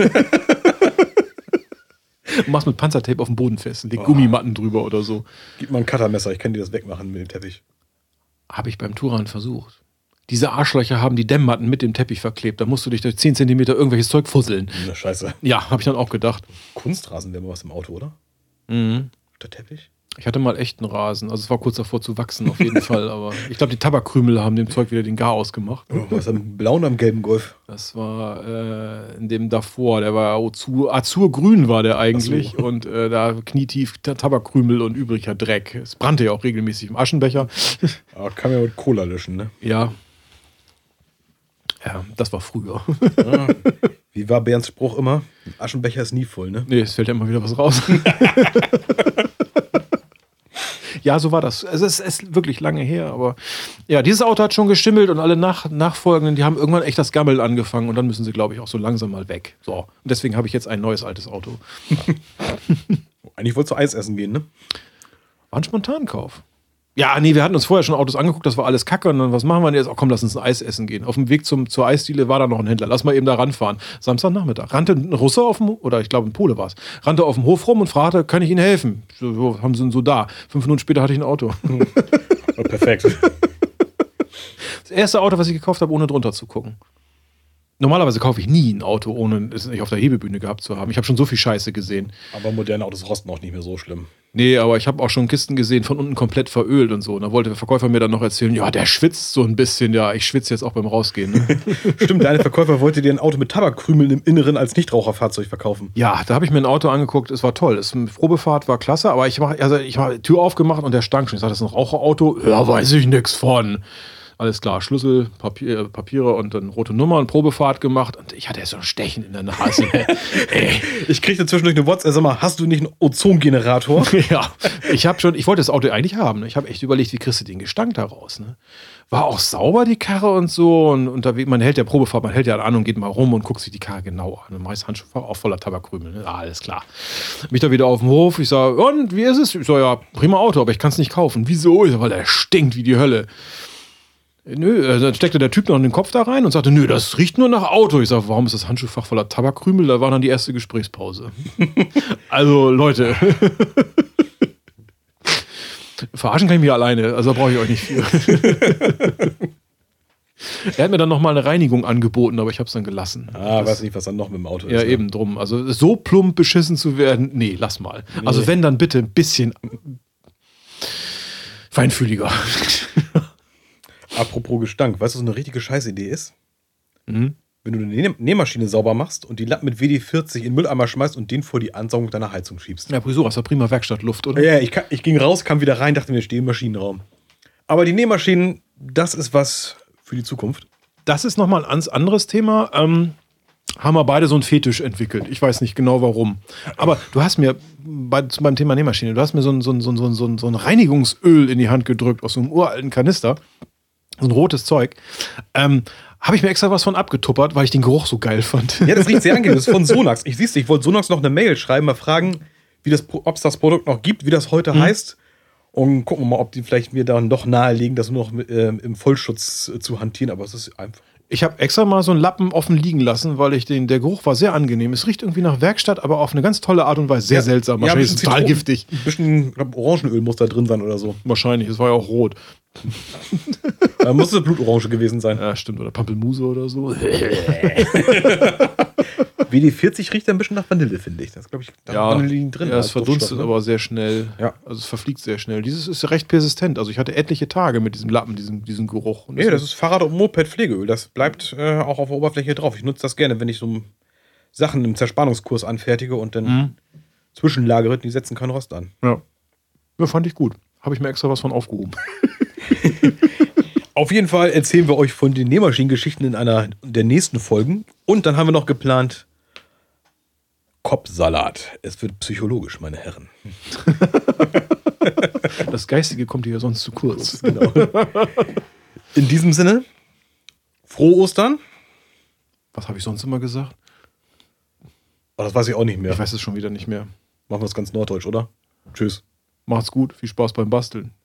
Mach's mit Panzertape auf dem Boden fest, leg Gummimatten drüber oder so. Gib mal ein Cuttermesser, ich kann dir das wegmachen mit dem Teppich. Habe ich beim Touran versucht. Diese Arschlöcher haben die Dämmmatten mit dem Teppich verklebt. Da musst du dich durch 10 cm irgendwelches Zeug fusseln. Na, scheiße. Ja, habe ich dann auch gedacht. Kunstrasen wäre mal was im Auto, oder? Mhm. Statt Teppich? Ich hatte mal echten Rasen. Also es war kurz davor zu wachsen auf jeden Fall. Aber ich glaube, die Tabakkrümel haben dem Zeug wieder den Garaus gemacht. Oh, was am blauen oder am gelben Golf? Das war in dem davor. Der war azurgrün war der eigentlich. So. Und da knietief Tabakkrümel und übriger Dreck. Es brannte ja auch regelmäßig im Aschenbecher. Aber kann man ja mit Cola löschen, ne? Ja. Ja, das war früher. Ah, wie war Bernds Spruch immer? Ein Aschenbecher ist nie voll, ne? Nee, es fällt ja immer wieder was raus. Ja, so war das. Es ist wirklich lange her, aber ja, dieses Auto hat schon geschimmelt und alle Nachfolgenden, die haben irgendwann echt das Gammeln angefangen und dann müssen sie, glaube ich, auch so langsam mal weg. So, und deswegen habe ich jetzt ein neues altes Auto. Eigentlich wolltest du Eis essen gehen, ne? War ein Spontankauf. Ja, nee, wir hatten uns vorher schon Autos angeguckt, das war alles Kacke und dann, was machen wir denn jetzt? Komm, lass uns ein Eis essen gehen. Auf dem Weg zur Eisdiele war da noch ein Händler, lass mal eben da ranfahren. Samstagnachmittag. Rannte ein Russe oder ich glaube ein Pole war es, rannte auf dem Hof rum und fragte, kann ich Ihnen helfen? So, haben sie so da. 5 Minuten später hatte ich ein Auto. Oh, perfekt. Das erste Auto, was ich gekauft habe, ohne drunter zu gucken. Normalerweise kaufe ich nie ein Auto, ohne es nicht auf der Hebebühne gehabt zu haben. Ich habe schon so viel Scheiße gesehen. Aber moderne Autos rosten auch nicht mehr so schlimm. Nee, aber ich habe auch schon Kisten gesehen, von unten komplett verölt und so. Und da wollte der Verkäufer mir dann noch erzählen, ja, der schwitzt so ein bisschen. Ja, ich schwitze jetzt auch beim Rausgehen. Ne? Stimmt, der eine Verkäufer wollte dir ein Auto mit Tabakkrümeln im Inneren als Nichtraucherfahrzeug verkaufen. Ja, da habe ich mir ein Auto angeguckt, es war toll. Probefahrt war klasse, aber ich habe Tür aufgemacht und der stank schon. Ich sagte, das ist ein Raucherauto? Ja, weiß ich nix von. Alles klar, Schlüssel, Papiere und dann rote Nummer und Probefahrt gemacht. Und ich hatte ja so ein Stechen in der Nase. Ey. Ich kriegte zwischendurch eine WhatsApp, sag mal, hast du nicht einen Ozongenerator? Ja, ich wollte das Auto eigentlich haben. Ne? Ich habe echt überlegt, wie kriegst du den Gestank da raus? Ne? War auch sauber, die Karre und so. Und unterwegs, man hält ja Probefahrt, man hält ja an und geht mal rum und guckt sich die Karre genau an. Und meist Handschuhfach auch voller Tabakkrümel. Ne? Ah, alles klar. Mich da wieder auf dem Hof. Ich sage, und wie ist es? Ich sage, ja, prima Auto, aber ich kann es nicht kaufen. Wieso? Ich sag, weil der stinkt wie die Hölle. Nö, dann steckte der Typ noch den Kopf da rein und sagte, nö, das riecht nur nach Auto. Ich sag, warum ist das Handschuhfach voller Tabakkrümel? Da war dann die erste Gesprächspause. Also, Leute. Verarschen kann ich mich alleine, also da brauche ich euch nicht viel. Er hat mir dann nochmal eine Reinigung angeboten, aber ich habe es dann gelassen. Weiß nicht, was dann noch mit dem Auto ist. Ja, ne? Eben drum. Also so plump beschissen zu werden, nee, lass mal. Nee. Also wenn, dann bitte ein bisschen feinfühliger. Apropos Gestank, weißt du, was eine richtige Scheißidee ist? Mhm. Wenn du eine Nähmaschine sauber machst und die Lappen mit WD-40 in den Mülleimer schmeißt und den vor die Ansaugung deiner Heizung schiebst. Ja, so, hast du prima Werkstattluft, oder? Ja, ich ging raus, kam wieder rein, dachte mir, ich stehe im Maschinenraum. Aber die Nähmaschinen, das ist was für die Zukunft. Das ist nochmal ein ganz anderes Thema. Haben wir beide so einen Fetisch entwickelt. Ich weiß nicht genau warum. Aber du hast mir beim Thema Nähmaschine, du hast mir so ein Reinigungsöl in die Hand gedrückt aus so einem uralten Kanister. So ein rotes Zeug. Habe ich mir extra was von abgetuppert, weil ich den Geruch so geil fand. Ja, das riecht sehr angenehm. Das ist von Sonax. Ich wollte Sonax noch eine Mail schreiben, mal fragen, ob es das Produkt noch gibt, wie das heute heißt. Und gucken wir mal, ob die vielleicht mir dann doch nahelegen, das nur noch im Vollschutz zu hantieren. Aber es ist einfach. Ich habe extra mal so einen Lappen offen liegen lassen, weil der Geruch war sehr angenehm. Es riecht irgendwie nach Werkstatt, aber auf eine ganz tolle Art und Weise. Sehr seltsam. Wahrscheinlich ist es total giftig. Ein bisschen Orangenöl muss da drin sein oder so. Wahrscheinlich, es war ja auch rot. Da muss es Blutorange gewesen sein. Ja, stimmt. Oder Pampelmuse oder so. WD-40 riecht ein bisschen nach Vanille, finde ich. Das glaube ich, da ja, Vanillin drin. Ja, es verdunstet aber sehr schnell. Ja. Also es verfliegt sehr schnell. Dieses ist recht persistent. Also ich hatte etliche Tage mit diesem Lappen, diesen Geruch. Nee, das ist Fahrrad- und Moped-Pflegeöl. Das bleibt auch auf der Oberfläche drauf. Ich nutze das gerne, wenn ich so Sachen im Zerspannungskurs anfertige und dann zwischenlagere, die setzen keinen Rost an. Ja. Ja, fand ich gut. Habe ich mir extra was von aufgehoben. Auf jeden Fall erzählen wir euch von den Nähmaschinengeschichten in einer der nächsten Folgen. Und dann haben wir noch geplant Kopfsalat. Es wird psychologisch, meine Herren. Das Geistige kommt hier sonst zu kurz. Genau. In diesem Sinne, frohe Ostern. Was habe ich sonst immer gesagt? Oh, das weiß ich auch nicht mehr. Ich weiß es schon wieder nicht mehr. Machen wir es ganz norddeutsch, oder? Tschüss. Macht's gut. Viel Spaß beim Basteln.